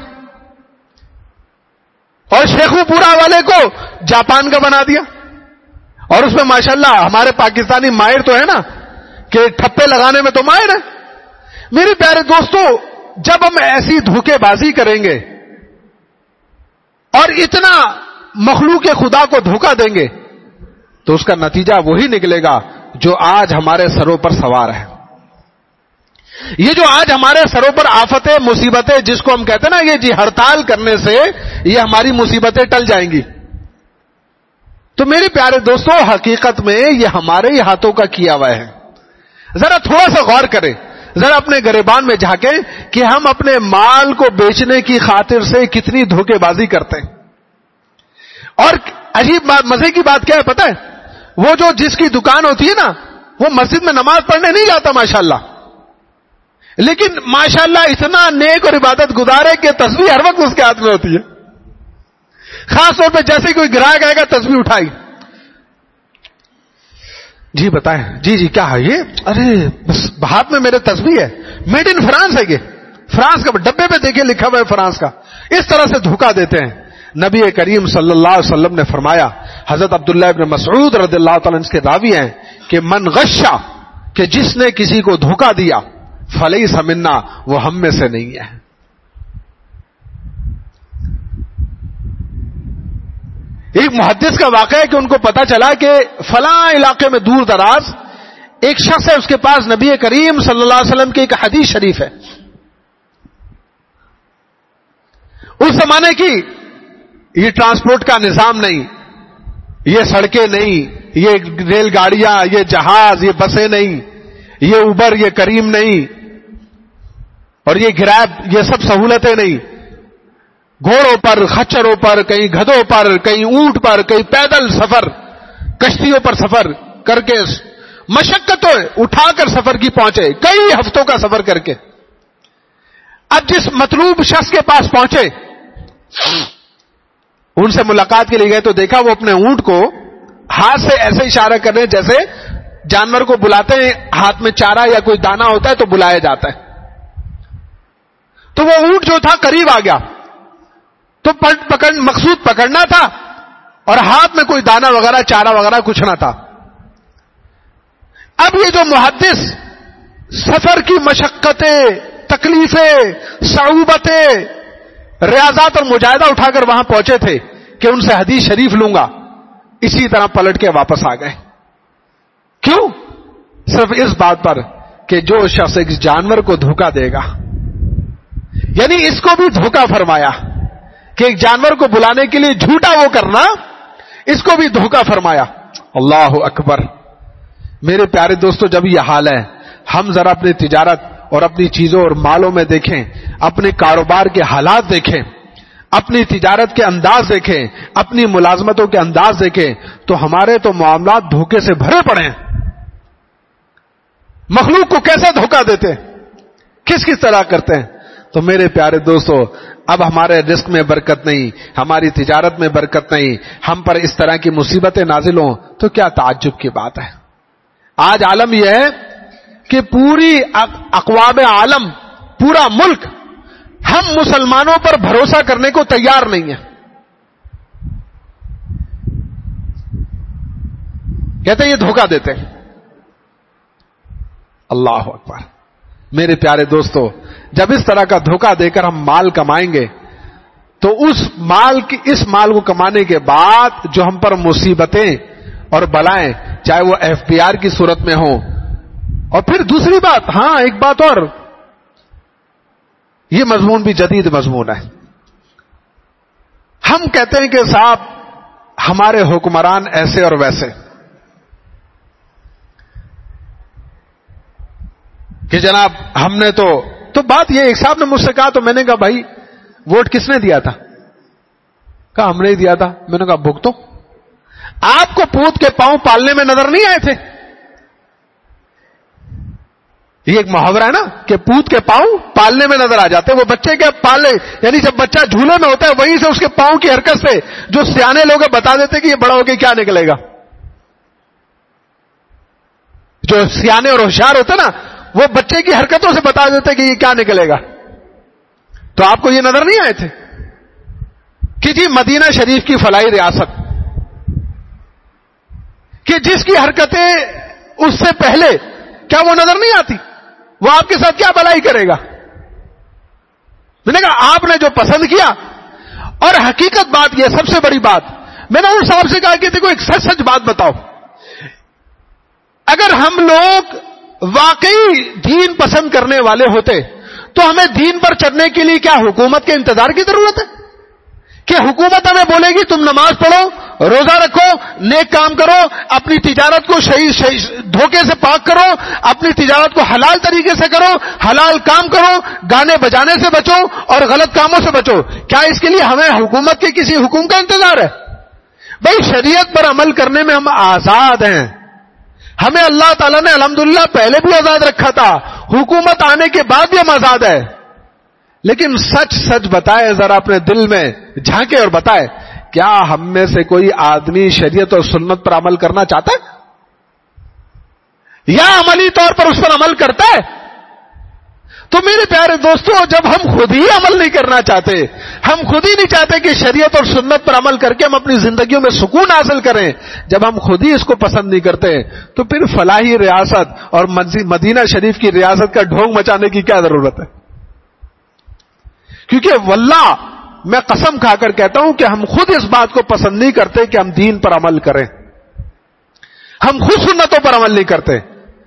اور شیخو پورا والے کو جاپان کا بنا دیا. اور اس میں ماشاءاللہ ہمارے پاکستانی ماہر تو ہے نا کہ ٹھپے لگانے میں تو ماہر ہے. میرے پیارے دوستو, جب ہم ایسی دھوکے بازی کریں گے اور اتنا مخلوق خدا کو دھوکہ دیں گے تو اس کا نتیجہ وہی نکلے گا جو آج ہمارے سروں پر سوار ہے. یہ جو آج ہمارے سروں پر آفتیں, مصیبتیں, جس کو ہم کہتے ہیں نا یہ جی ہڑتال کرنے سے یہ ہماری مصیبتیں ٹل جائیں گی. تو میرے پیارے دوستو, حقیقت میں یہ ہمارے ہی ہاتھوں کا کیا ہوا ہے. ذرا تھوڑا سا غور کریں, ذرا اپنے گریبان میں جھانکیں کہ ہم اپنے مال کو بیچنے کی خاطر سے کتنی دھوکے بازی کرتے ہیں. اور عجیب مزے کی بات کیا ہے پتہ ہے, وہ جو جس کی دکان ہوتی ہے نا وہ مسجد میں نماز پڑھنے نہیں جاتا ماشاءاللہ, لیکن ماشاءاللہ اتنا نیک اور عبادت گزار ہے کہ تسبیح ہر وقت اس کے ہاتھ میں ہوتی ہے. خاص طور پہ جیسے کوئی گراہک آئے گا تسبیح اٹھائی, جی بتائیں, جی کیا ہے یہ, ارے بس ہاتھ میں میرے تسبیح ہے, میڈ ان فرانس ہے, یہ فرانس کا ڈبے پہ دیکھے لکھا ہوا ہے فرانس کا. اس طرح سے دھوکہ دیتے ہیں. نبی کریم صلی اللہ علیہ وسلم نے فرمایا, حضرت عبداللہ ابن مسعود رضی اللہ تعالیٰ عنہ کے راوی ہیں کہ من غشا, کہ جس نے کسی کو دھوکہ دیا, فلیس منا, وہ ہم میں سے نہیں ہے. ایک محدث کا واقعہ ہے کہ ان کو پتا چلا کہ فلاں علاقے میں دور دراز ایک شخص ہے, اس کے پاس نبی کریم صلی اللہ علیہ وسلم کی ایک حدیث شریف ہے. اس زمانے کی یہ ٹرانسپورٹ کا نظام نہیں, یہ سڑکیں نہیں, یہ ریل گاڑیاں, یہ جہاز, یہ بسیں نہیں, یہ اوبر, یہ کریم نہیں, اور یہ گریب, یہ سب سہولتیں نہیں. گھوڑوں پر, خچروں پر, کہیں گدھوں پر, کہیں اونٹ پر, کہیں پیدل سفر, کشتیوں پر سفر کر کے مشقتوں اٹھا کر سفر کی پہنچے, کئی ہفتوں کا سفر کر کے. اب جس مطلوب شخص کے پاس پہنچے, ان سے ملاقات کے لیے گئے تو دیکھا وہ اپنے اونٹ کو ہاتھ سے ایسے اشارہ کر رہے ہیں جیسے جانور کو بلاتے ہیں, ہاتھ میں چارہ یا کوئی دانا ہوتا ہے تو بلایا جاتا ہے. تو وہ اونٹ جو تھا قریب آ گیا, تو مقصود پکڑنا تھا اور ہاتھ میں کوئی دانا وغیرہ چارہ وغیرہ کچھ نہ تھا. اب یہ جو محدث سفر کی مشقتیں, تکلیفیں, صعوبتیں, ریاضات اور مجاہدہ اٹھا کر وہاں پہنچے تھے کہ ان سے حدیث شریف لوں گا, اسی طرح پلٹ کے واپس آ گئے. کیوں؟ صرف اس بات پر کہ جو شخص ایک جانور کو دھوکہ دے گا, یعنی اس کو بھی دھوکہ فرمایا کہ ایک جانور کو بلانے کے لیے جھوٹا وہ کرنا, اس کو بھی دھوکہ فرمایا. اللہ اکبر. میرے پیارے دوستو, جب یہ حال ہے, ہم ذرا اپنی تجارت اور اپنی چیزوں اور مالوں میں دیکھیں, اپنے کاروبار کے حالات دیکھیں, اپنی تجارت کے انداز دیکھیں, اپنی ملازمتوں کے انداز دیکھیں, تو ہمارے تو معاملات دھوکے سے بھرے پڑے ہیں. مخلوق کو کیسے دھوکہ دیتے, کس کس طرح کرتے ہیں. تو میرے پیارے دوستو, اب ہمارے رزق میں برکت نہیں, ہماری تجارت میں برکت نہیں, ہم پر اس طرح کی مصیبتیں نازل ہوں تو کیا تعجب کی بات ہے. آج عالم یہ ہے کہ پوری اقوام عالم, پورا ملک ہم مسلمانوں پر بھروسہ کرنے کو تیار نہیں ہے. کہتے ہیں یہ دھوکہ دیتے ہیں. اللہ اکبر. میرے پیارے دوستو, جب اس طرح کا دھوکہ دے کر ہم مال کمائیں گے تو اس مال کو کمانے کے بعد جو ہم پر مصیبتیں اور بلائیں, چاہے وہ FBR کی صورت میں ہوں, اور پھر دوسری بات, ہاں ایک بات اور, یہ مضمون بھی جدید مضمون ہے. ہم کہتے ہیں کہ صاحب ہمارے حکمران ایسے اور ویسے, کہ جناب ہم نے تو بات یہ, ایک صاحب نے مجھ سے کہا, تو میں نے کہا بھائی ووٹ کس نے دیا تھا؟ کہا ہم نے ہی دیا تھا. میں نے کہا بھگتو, آپ کو پوت کے پاؤں پالنے میں نظر نہیں آئے تھے؟ یہ ایک محاورہ ہے نا کہ پوت کے پاؤں پالنے میں نظر آ جاتے. وہ بچے کے پالے, یعنی جب بچہ جھولے میں ہوتا ہے وہیں سے اس کے پاؤں کی حرکت سے جو سیانے لوگ بتا دیتے کہ یہ بڑا ہو کے کیا نکلے گا. جو سیانے اور ہوشیار ہوتے نا, وہ بچے کی حرکتوں سے بتا دیتے کہ یہ کیا نکلے گا. تو آپ کو یہ نظر نہیں آئے تھے کہ جی مدینہ شریف کی فلاحی ریاست, کہ جس کی حرکتیں اس سے پہلے, کیا وہ نظر نہیں آتی؟ وہ آپ کے ساتھ کیا بھلائی کرے گا؟ میں نے کہا آپ نے جو پسند کیا, اور حقیقت بات یہ سب سے بڑی بات, میں نے ان صاحب سے کہا کہ دیکھو ایک سچ بات بتاؤ, اگر ہم لوگ واقعی دین پسند کرنے والے ہوتے تو ہمیں دین پر چڑھنے کے لیے کیا حکومت کے انتظار کی ضرورت ہے؟ کہ حکومت ہمیں بولے گی تم نماز پڑھو, روزہ رکھو, نیک کام کرو, اپنی تجارت کو دھوکے سے پاک کرو, اپنی تجارت کو حلال طریقے سے کرو, حلال کام کرو, گانے بجانے سے بچو اور غلط کاموں سے بچو. کیا اس کے لیے ہمیں حکومت کے کسی حکم کا انتظار ہے؟ بھائی شریعت پر عمل کرنے میں ہم آزاد ہیں. ہمیں اللہ تعالیٰ نے الحمدللہ پہلے بھی آزاد رکھا تھا, حکومت آنے کے بعد بھی ہم آزاد ہے. لیکن سچ بتائے, ذرا اپنے دل میں جھانکے اور بتائے, کیا ہم میں سے کوئی آدمی شریعت اور سنت پر عمل کرنا چاہتا ہے یا عملی طور پر اس پر عمل کرتا ہے؟ تو میرے پیارے دوستوں, جب ہم خود ہی عمل نہیں کرنا چاہتے, ہم خود ہی نہیں چاہتے کہ شریعت اور سنت پر عمل کر کے ہم اپنی زندگیوں میں سکون حاصل کریں, جب ہم خود ہی اس کو پسند نہیں کرتے, تو پھر فلاحی ریاست اور مدینہ شریف کی ریاست کا ڈھونگ مچانے کی کیا ضرورت ہے؟ کیونکہ واللہ میں قسم کھا کر کہتا ہوں کہ ہم خود اس بات کو پسند نہیں کرتے کہ ہم دین پر عمل کریں, ہم خود سنتوں پر عمل نہیں کرتے.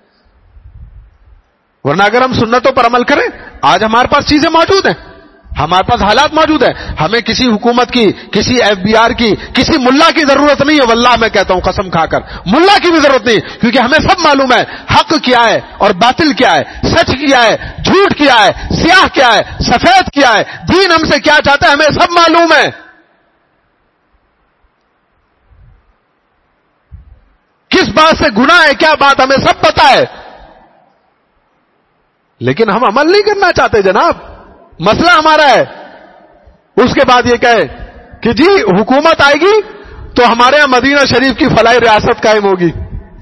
ورنہ اگر ہم سنتوں پر عمل کریں, آج ہمارے پاس چیزیں موجود ہیں, ہمارے پاس حالات موجود ہیں, ہمیں کسی حکومت کی, کسی FBR کی, کسی ملا کی ضرورت نہیں ہے. واللہ میں کہتا ہوں قسم کھا کر, ملا کی بھی ضرورت نہیں, کیونکہ ہمیں سب معلوم ہے حق کیا ہے اور باطل کیا ہے, سچ کیا ہے, جھوٹ کیا ہے, سیاہ کیا ہے, سفید کیا ہے, دین ہم سے کیا چاہتا ہے, ہمیں سب معلوم ہے. کس بات سے گناہ ہے, کیا بات, ہمیں سب پتا ہے. لیکن ہم عمل نہیں کرنا چاہتے جناب. مسئلہ ہمارا ہے. اس کے بعد یہ کہے کہ جی حکومت آئے گی تو ہمارے یہاں مدینہ شریف کی فلاحی ریاست قائم ہوگی.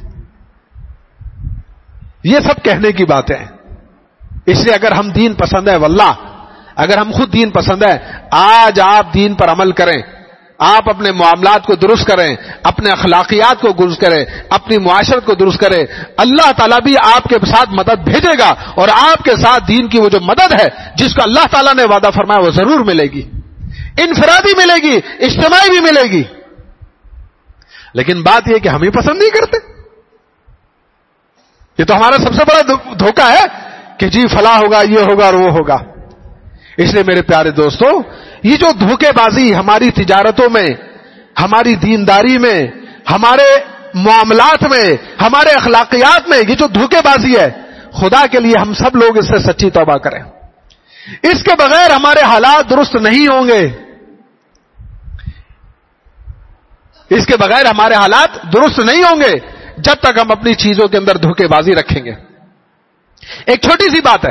یہ سب کہنے کی باتیں ہیں. اس لیے اگر ہم دین پسند ہے، واللہ اگر ہم خود دین پسند ہے، آج آپ دین پر عمل کریں، آپ اپنے معاملات کو درست کریں، اپنے اخلاقیات کو درست کریں، اپنی معاشرت کو درست کریں، اللہ تعالیٰ بھی آپ کے ساتھ مدد بھیجے گا، اور آپ کے ساتھ دین کی وہ جو مدد ہے جس کو اللہ تعالیٰ نے وعدہ فرمایا وہ ضرور ملے گی. انفرادی ملے گی، اجتماعی بھی ملے گی. لیکن بات یہ کہ ہم ہی پسند نہیں کرتے. یہ تو ہمارا سب سے بڑا دھوکہ ہے کہ جی فلاں ہوگا، یہ ہوگا اور وہ ہوگا. اس لیے میرے پیارے دوستو، یہ جو دھوکے بازی ہماری تجارتوں میں، ہماری دینداری میں، ہمارے معاملات میں، ہمارے اخلاقیات میں، یہ جو دھوکے بازی ہے، خدا کے لیے ہم سب لوگ اس سے سچی توبہ کریں. اس کے بغیر ہمارے حالات درست نہیں ہوں گے. اس کے بغیر ہمارے حالات درست نہیں ہوں گے جب تک ہم اپنی چیزوں کے اندر دھوکے بازی رکھیں گے. ایک چھوٹی سی بات ہے.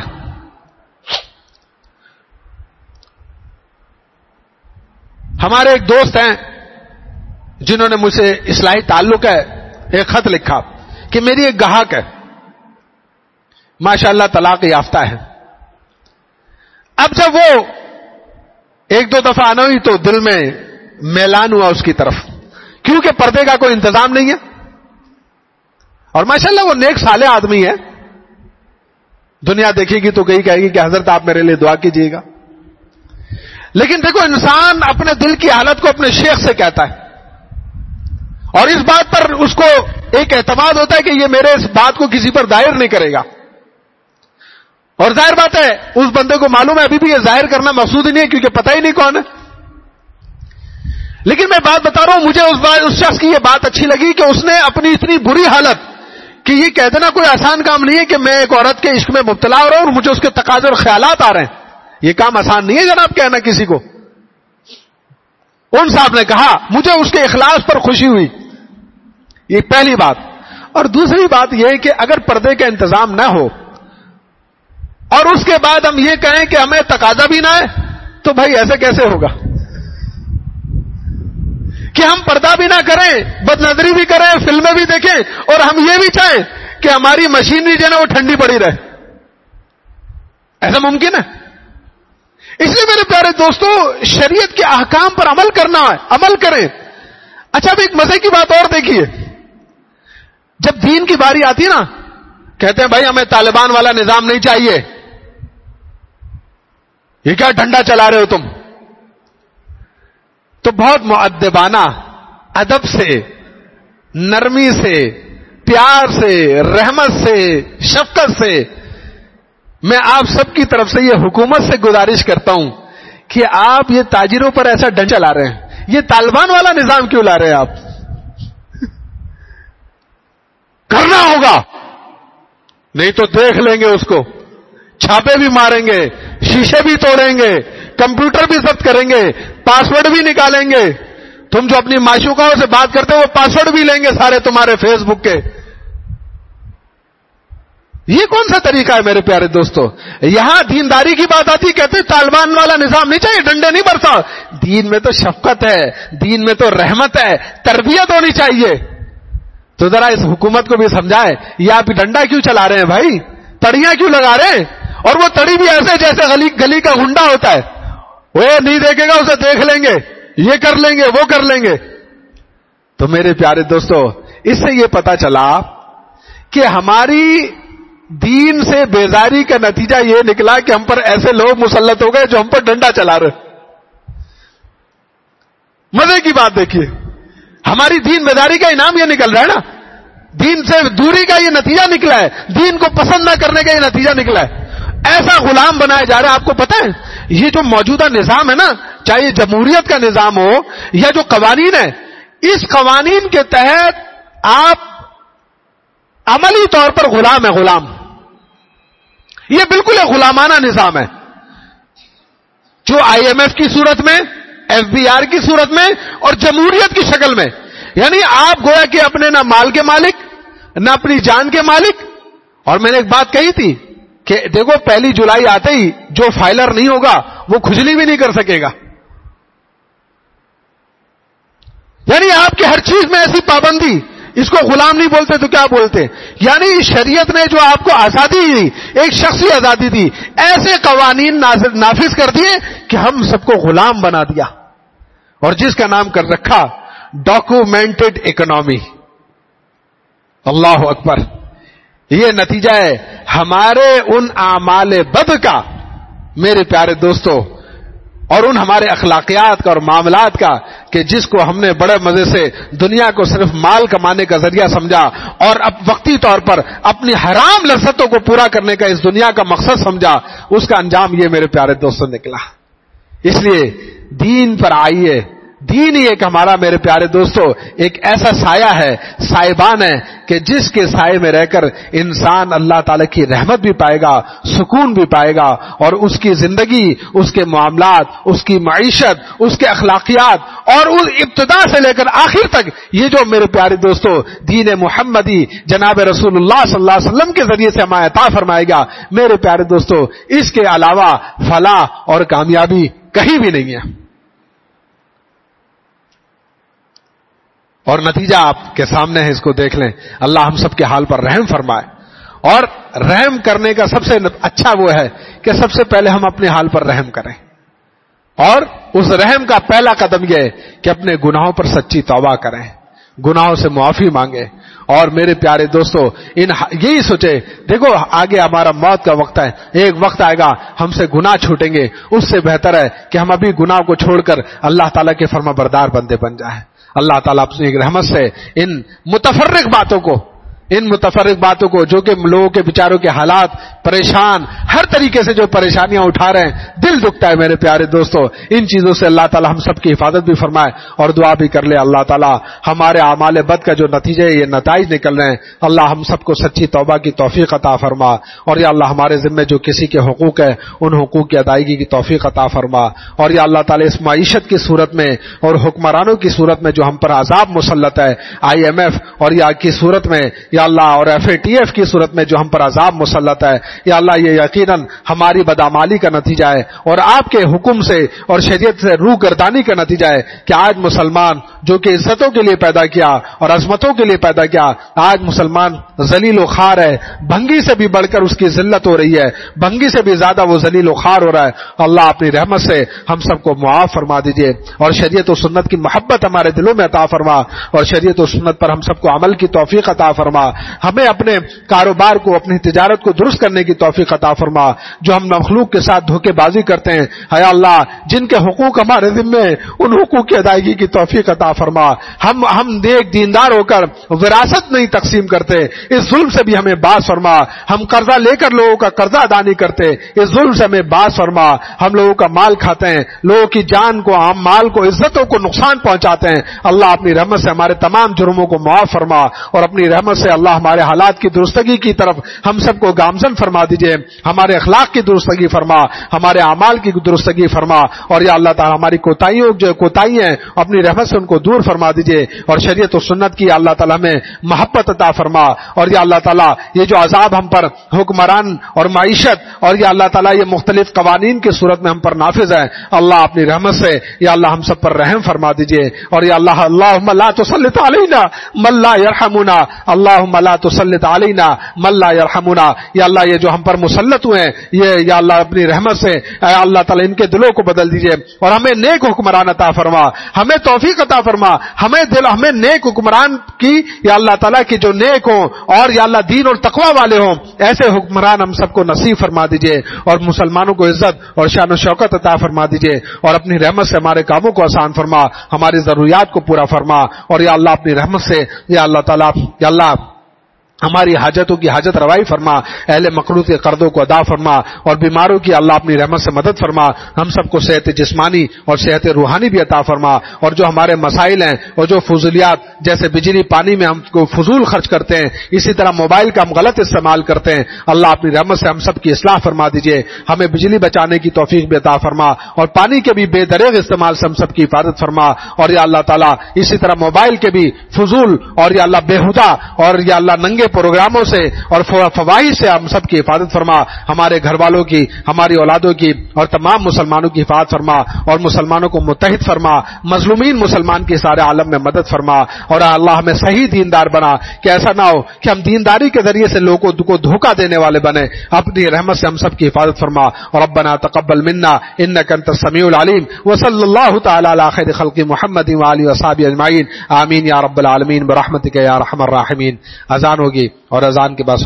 ہمارے ایک دوست ہیں جنہوں نے مجھ سے اصلاحی تعلق ہے ایک خط لکھا کہ میری ایک گاہک ہے، ماشاءاللہ طلاق یافتہ ہے. اب جب وہ ایک دو دفعہ آنا ہوئی تو دل میں میلان ہوا اس کی طرف، کیونکہ پردے کا کوئی انتظام نہیں ہے، اور ماشاءاللہ وہ نیک صالح آدمی ہے. دنیا دیکھے گی تو کہیں کہے گی کہ حضرت آپ میرے لیے دعا کیجیے گا. لیکن دیکھو، انسان اپنے دل کی حالت کو اپنے شیخ سے کہتا ہے، اور اس بات پر اس کو ایک اعتماد ہوتا ہے کہ یہ میرے اس بات کو کسی پر ظاہر نہیں کرے گا. اور ظاہر بات ہے اس بندے کو معلوم ہے ابھی بھی یہ ظاہر کرنا مقصود ہی نہیں ہے، کیونکہ پتہ ہی نہیں کون ہے. لیکن میں بات بتا رہا ہوں، مجھے اس شخص کی یہ بات اچھی لگی کہ اس نے اپنی اتنی بری حالت کہ یہ کہہ دینا کوئی آسان کام نہیں ہے کہ میں ایک عورت کے عشق میں مبتلا ہو رہا ہوں اور مجھے اس کے تقاضے اور خیالات آ رہے ہیں. یہ کام آسان نہیں ہے جناب کہنا کسی کو. ان صاحب نے کہا مجھے اس کے اخلاص پر خوشی ہوئی. یہ پہلی بات. اور دوسری بات یہ کہ اگر پردے کا انتظام نہ ہو اور اس کے بعد ہم یہ کہیں کہ ہمیں تقاضا بھی نہ ہے تو بھائی ایسے کیسے ہوگا کہ ہم پردہ بھی نہ کریں، بد نظری بھی کریں، فلمیں بھی دیکھیں اور ہم یہ بھی چاہیں کہ ہماری مشینری جو ہے نا وہ ٹھنڈی پڑی رہے. ایسا ممکن ہے؟ اس لیے میرے پیارے دوستو، شریعت کے احکام پر عمل کرنا ہے، عمل کریں. اچھا اب ایک مزے کی بات اور دیکھیے، جب دین کی باری آتی نا کہتے ہیں بھائی ہمیں طالبان والا نظام نہیں چاہیے. یہ کیا ڈنڈا چلا رہے ہو تم؟ تو بہت مؤدبانہ ادب سے، نرمی سے، پیار سے، رحمت سے، شفقت سے میں آپ سب کی طرف سے یہ حکومت سے گزارش کرتا ہوں کہ آپ یہ تاجروں پر ایسا ڈنڈا چلا رہے ہیں، یہ طالبان والا نظام کیوں لا رہے ہیں؟ آپ کرنا ہوگا، نہیں تو دیکھ لیں گے، اس کو چھاپے بھی ماریں گے، شیشے بھی توڑیں گے، کمپیوٹر بھی ضبط کریں گے، پاسورڈ بھی نکالیں گے. تم جو اپنی معشوقاؤں سے بات کرتے ہو وہ پاسورڈ بھی لیں گے سارے تمہارے فیس بک کے. یہ کون سا طریقہ ہے میرے پیارے دوستو؟ یہاں دینداری کی بات آتی کہتے طالبان والا نظام نہیں چاہیے، ڈنڈے نہیں برسا. دین میں تو شفقت ہے، دین میں تو رحمت ہے، تربیت ہونی چاہیے. تو ذرا اس حکومت کو بھی سمجھائے، یہ آپ ڈنڈا کیوں چلا رہے ہیں بھائی؟ تڑیاں کیوں لگا رہے ہیں؟ اور وہ تڑی بھی ایسے جیسے گلی کا گنڈا ہوتا ہے، وہ نہیں دیکھے گا اسے دیکھ لیں گے، یہ کر لیں گے، وہ کر لیں گے. تو میرے پیارے دوستو، اس سے یہ پتا چلا کہ ہماری دین سے بیزاری کا نتیجہ یہ نکلا کہ ہم پر ایسے لوگ مسلط ہو گئے جو ہم پر ڈنڈا چلا رہے. مزے کی بات دیکھیے، ہماری دین بیداری کا انعام یہ نکل رہا ہے نا، دین سے دوری کا یہ نتیجہ نکلا ہے، دین کو پسند نہ کرنے کا یہ نتیجہ نکلا ہے. ایسا غلام بنایا جا رہا ہے. آپ کو پتہ ہے یہ جو موجودہ نظام ہے نا، چاہے جمہوریت کا نظام ہو یا جو قوانین ہے، اس قوانین کے تحت آپ عملی طور پر غلام ہے. غلام، یہ بالکل ایک غلامانہ نظام ہے جو IMF کی صورت میں، FBR کی صورت میں اور جمہوریت کی شکل میں، یعنی آپ گویا کہ اپنے نہ مال کے مالک نہ اپنی جان کے مالک. اور میں نے ایک بات کہی تھی کہ دیکھو 1 جولائی آتے ہی جو فائلر نہیں ہوگا وہ کھجلی بھی نہیں کر سکے گا. یعنی آپ کی ہر چیز میں ایسی پابندی، اس کو غلام نہیں بولتے تو کیا بولتے؟ یعنی شریعت نے جو آپ کو آزادی دی، ایک شخصی آزادی دی، ایسے قوانین نافذ کر دیے کہ ہم سب کو غلام بنا دیا، اور جس کا نام کر رکھا ڈاکومنٹڈ اکنامی. اللہ اکبر. یہ نتیجہ ہے ہمارے ان اعمال بد کا میرے پیارے دوستو، اور ان ہمارے اخلاقیات کا اور معاملات کا، کہ جس کو ہم نے بڑے مزے سے دنیا کو صرف مال کمانے کا ذریعہ سمجھا اور اب وقتی طور پر اپنی حرام لذتوں کو پورا کرنے کا اس دنیا کا مقصد سمجھا، اس کا انجام یہ میرے پیارے دوستوں نکلا. اس لیے دین پر آئیے. دین ہی ایک ہمارا میرے پیارے دوستو ایک ایسا سایہ ہے، سائبان ہے، کہ جس کے سائے میں رہ کر انسان اللہ تعالی کی رحمت بھی پائے گا، سکون بھی پائے گا، اور اس کی زندگی، اس کے معاملات، اس کی معیشت، اس کے اخلاقیات، اور اس ابتدا سے لے کر آخر تک یہ جو میرے پیارے دوستو دین محمدی جناب رسول اللہ صلی اللہ علیہ وسلم کے ذریعے سے ہمیں عطا فرمائے گا، میرے پیارے دوستو اس کے علاوہ فلاح اور کامیابی کہیں بھی نہیں ہے. اور نتیجہ آپ کے سامنے ہے، اس کو دیکھ لیں. اللہ ہم سب کے حال پر رحم فرمائے. اور رحم کرنے کا سب سے اچھا وہ ہے کہ سب سے پہلے ہم اپنے حال پر رحم کریں، اور اس رحم کا پہلا قدم یہ ہے کہ اپنے گناہوں پر سچی توبہ کریں، گناہوں سے معافی مانگیں. اور میرے پیارے دوستو یہی سوچے، دیکھو آگے ہمارا موت کا وقت ہے، ایک وقت آئے گا ہم سے گناہ چھوٹیں گے. اس سے بہتر ہے کہ ہم ابھی گناہ کو چھوڑ کر اللہ تعالیٰ کے فرما بردار بندے بن جائیں. اللہ تعالیٰ اپنی رحمت سے ان متفرق باتوں کو جو کہ لوگوں کے بیچاروں کے حالات پریشان، ہر طریقے سے جو پریشانیاں اٹھا رہے ہیں، دل دکھتا ہے میرے پیارے دوستو. ان چیزوں سے اللہ تعالیٰ ہم سب کی حفاظت بھی فرمائے، اور دعا بھی کر لے اللہ تعالیٰ ہمارے اعمال بد کا جو نتیجے یہ نتائج نکل رہے ہیں، اللہ ہم سب کو سچی توبہ کی توفیق عطا فرما. اور یا اللہ ہمارے ذمے جو کسی کے حقوق ہے ان حقوق کی ادائیگی کی توفیق عطا فرما. اور یا اللہ تعالیٰ اس معیشت کی صورت میں اور حکمرانوں کی صورت میں جو ہم پر عذاب مسلط ہے، IMF اور یا کی صورت میں یا اللہ، اور FATF کی صورت میں جو ہم پر عذاب مسلط ہے، یا اللہ یہ یقیناً ہماری بدعمالی کا نتیجہ ہے، اور آپ کے حکم سے اور شریعت سے روح گردانی کا نتیجہ ہے کہ آج مسلمان جو کہ عزتوں کے لیے پیدا کیا اور عظمتوں کے لیے پیدا کیا، آج مسلمان ذلیل و خوار ہے. بھنگی سے بھی بڑھ کر اس کی ذلت ہو رہی ہے، بھنگی سے بھی زیادہ وہ ذلیل و خوار ہو رہا ہے. اللہ اپنی رحمت سے ہم سب کو معاف فرما دیجئے، اور شریعت و سنت کی محبت ہمارے دلوں میں عطا فرما، اور شریعت و سنت پر ہم سب کو عمل کی توفیق عطا فرما. ہمیں اپنے کاروبار کو، اپنی تجارت کو درست کرنے کی توفیق عطا فرما. جو ہم مخلوق کے ساتھ دھوکے بازی کرتے ہیں، اے اللہ جن کے حقوق ہمارے ذمے ہیں ان حقوق کی ادائیگی کی توفیق عطا فرما. ہم نیک دیندار ہو کر وراثت نہیں تقسیم کرتے، اس ظلم سے بھی ہمیں باز فرما. ہم قرضہ لے کر لوگوں کا قرضہ ادا نہیں کرتے، اس ظلم سے ہمیں باز فرما. ہم لوگوں کا مال کھاتے ہیں، لوگوں کی جان کو، عام مال کو، عزتوں کو نقصان پہنچاتے ہیں. اللہ اپنی رحمت سے ہمارے تمام جرموں کو معاف فرما، اور اپنی رحمت سے اللہ ہمارے حالات کی درستگی کی طرف ہم سب کو گامزن فرما دیجئے. ہمارے اخلاق کی درستگی فرما، ہمارے اعمال کی درستگی فرما. اور یا اللہ تعالی ہماری کوتاہیوں جو کوتاہی ہیں اپنی رحمت سے ان کو دور فرما دیجئے، اور شریعت و سنت کی اللہ تعالی ہمیں محبت عطا فرما. اور یا اللہ تعالی یہ جو عذاب ہم پر حکمران اور معیشت اور یا اللہ تعالی یہ مختلف قوانین کی صورت میں ہم پر نافذ ہے، اللہ اپنی رحمت سے یا اللہ ہم سب پر رحم فرما دیجئے. اور یا اللہ اللہم لا تسلط علینا من لا یرحمنا، اللہم لا تسلط علینا من لا یرحمنا. یا اللہ یہ جو ہم پر مسلط ہوئے ہیں یہ یا اللہ اپنی رحمت سے اے اللہ تعالی ان کے دلوں کو بدل دیجئے، اور ہمیں نیک حکمران عطا فرما، ہمیں توفیق عطا فرما، ہمیں نیک حکمران کی یا اللہ تعالیٰ کی جو نیک ہوں اور یا اللہ دین اور تقوی والے ہوں ایسے حکمران ہم سب کو نصیب فرما دیجئے، اور مسلمانوں کو عزت اور شان و شوکت عطا فرما دیجئے، اور اپنی رحمت سے ہمارے کاموں کو آسان فرما، ہماری ضروریات کو پورا فرما. اور یا اللہ اپنی رحمت سے یا اللہ تعالیٰ یا اللہ ہماری حاجتوں کی حاجت روائی فرما، اہل مقروض کے قرضوں کو ادا فرما، اور بیماروں کی اللہ اپنی رحمت سے مدد فرما. ہم سب کو صحت جسمانی اور صحت روحانی بھی عطا فرما. اور جو ہمارے مسائل ہیں اور جو فضولیات جیسے بجلی پانی میں ہم کو فضول خرچ کرتے ہیں، اسی طرح موبائل کا ہم غلط استعمال کرتے ہیں، اللہ اپنی رحمت سے ہم سب کی اصلاح فرما دیجئے. ہمیں بجلی بچانے کی توفیق بھی عطا فرما، اور پانی کے بھی بے دریغ استعمال سے ہم سب کی حفاظت فرما. اور یا اللہ تعالیٰ اسی طرح موبائل کے بھی فضول اور یا اللہ بےہودہ اور یا اللہ ننگے کے پروگراموں سے اور فواحش سے ہم سب کی حفاظت فرما، ہمارے گھر والوں کی، ہماری اولادوں کی اور تمام مسلمانوں کی حفاظت فرما، اور مسلمانوں کو متحد فرما، مظلومین مسلمان کے سارے عالم میں مدد فرما، اور اللہ ہمیں صحیح دیندار بنا کہ ایسا نہ ہو کہ ہم دینداری کے ذریعے سے لوگوں کو دھوکہ دینے والے بنے۔ اپنی رحمت سے ہم سب کی حفاظت فرما، اور ربنا تقبل منا انك انت السميع العليم، وصلی اللہ تعالی علی خیر خلق محمد وآلہ وصحبہ اجمعین، آمین یا رب العالمین برحمتک یا ارحم الراحمین۔ اذان ہوگی اور اذان کے بعد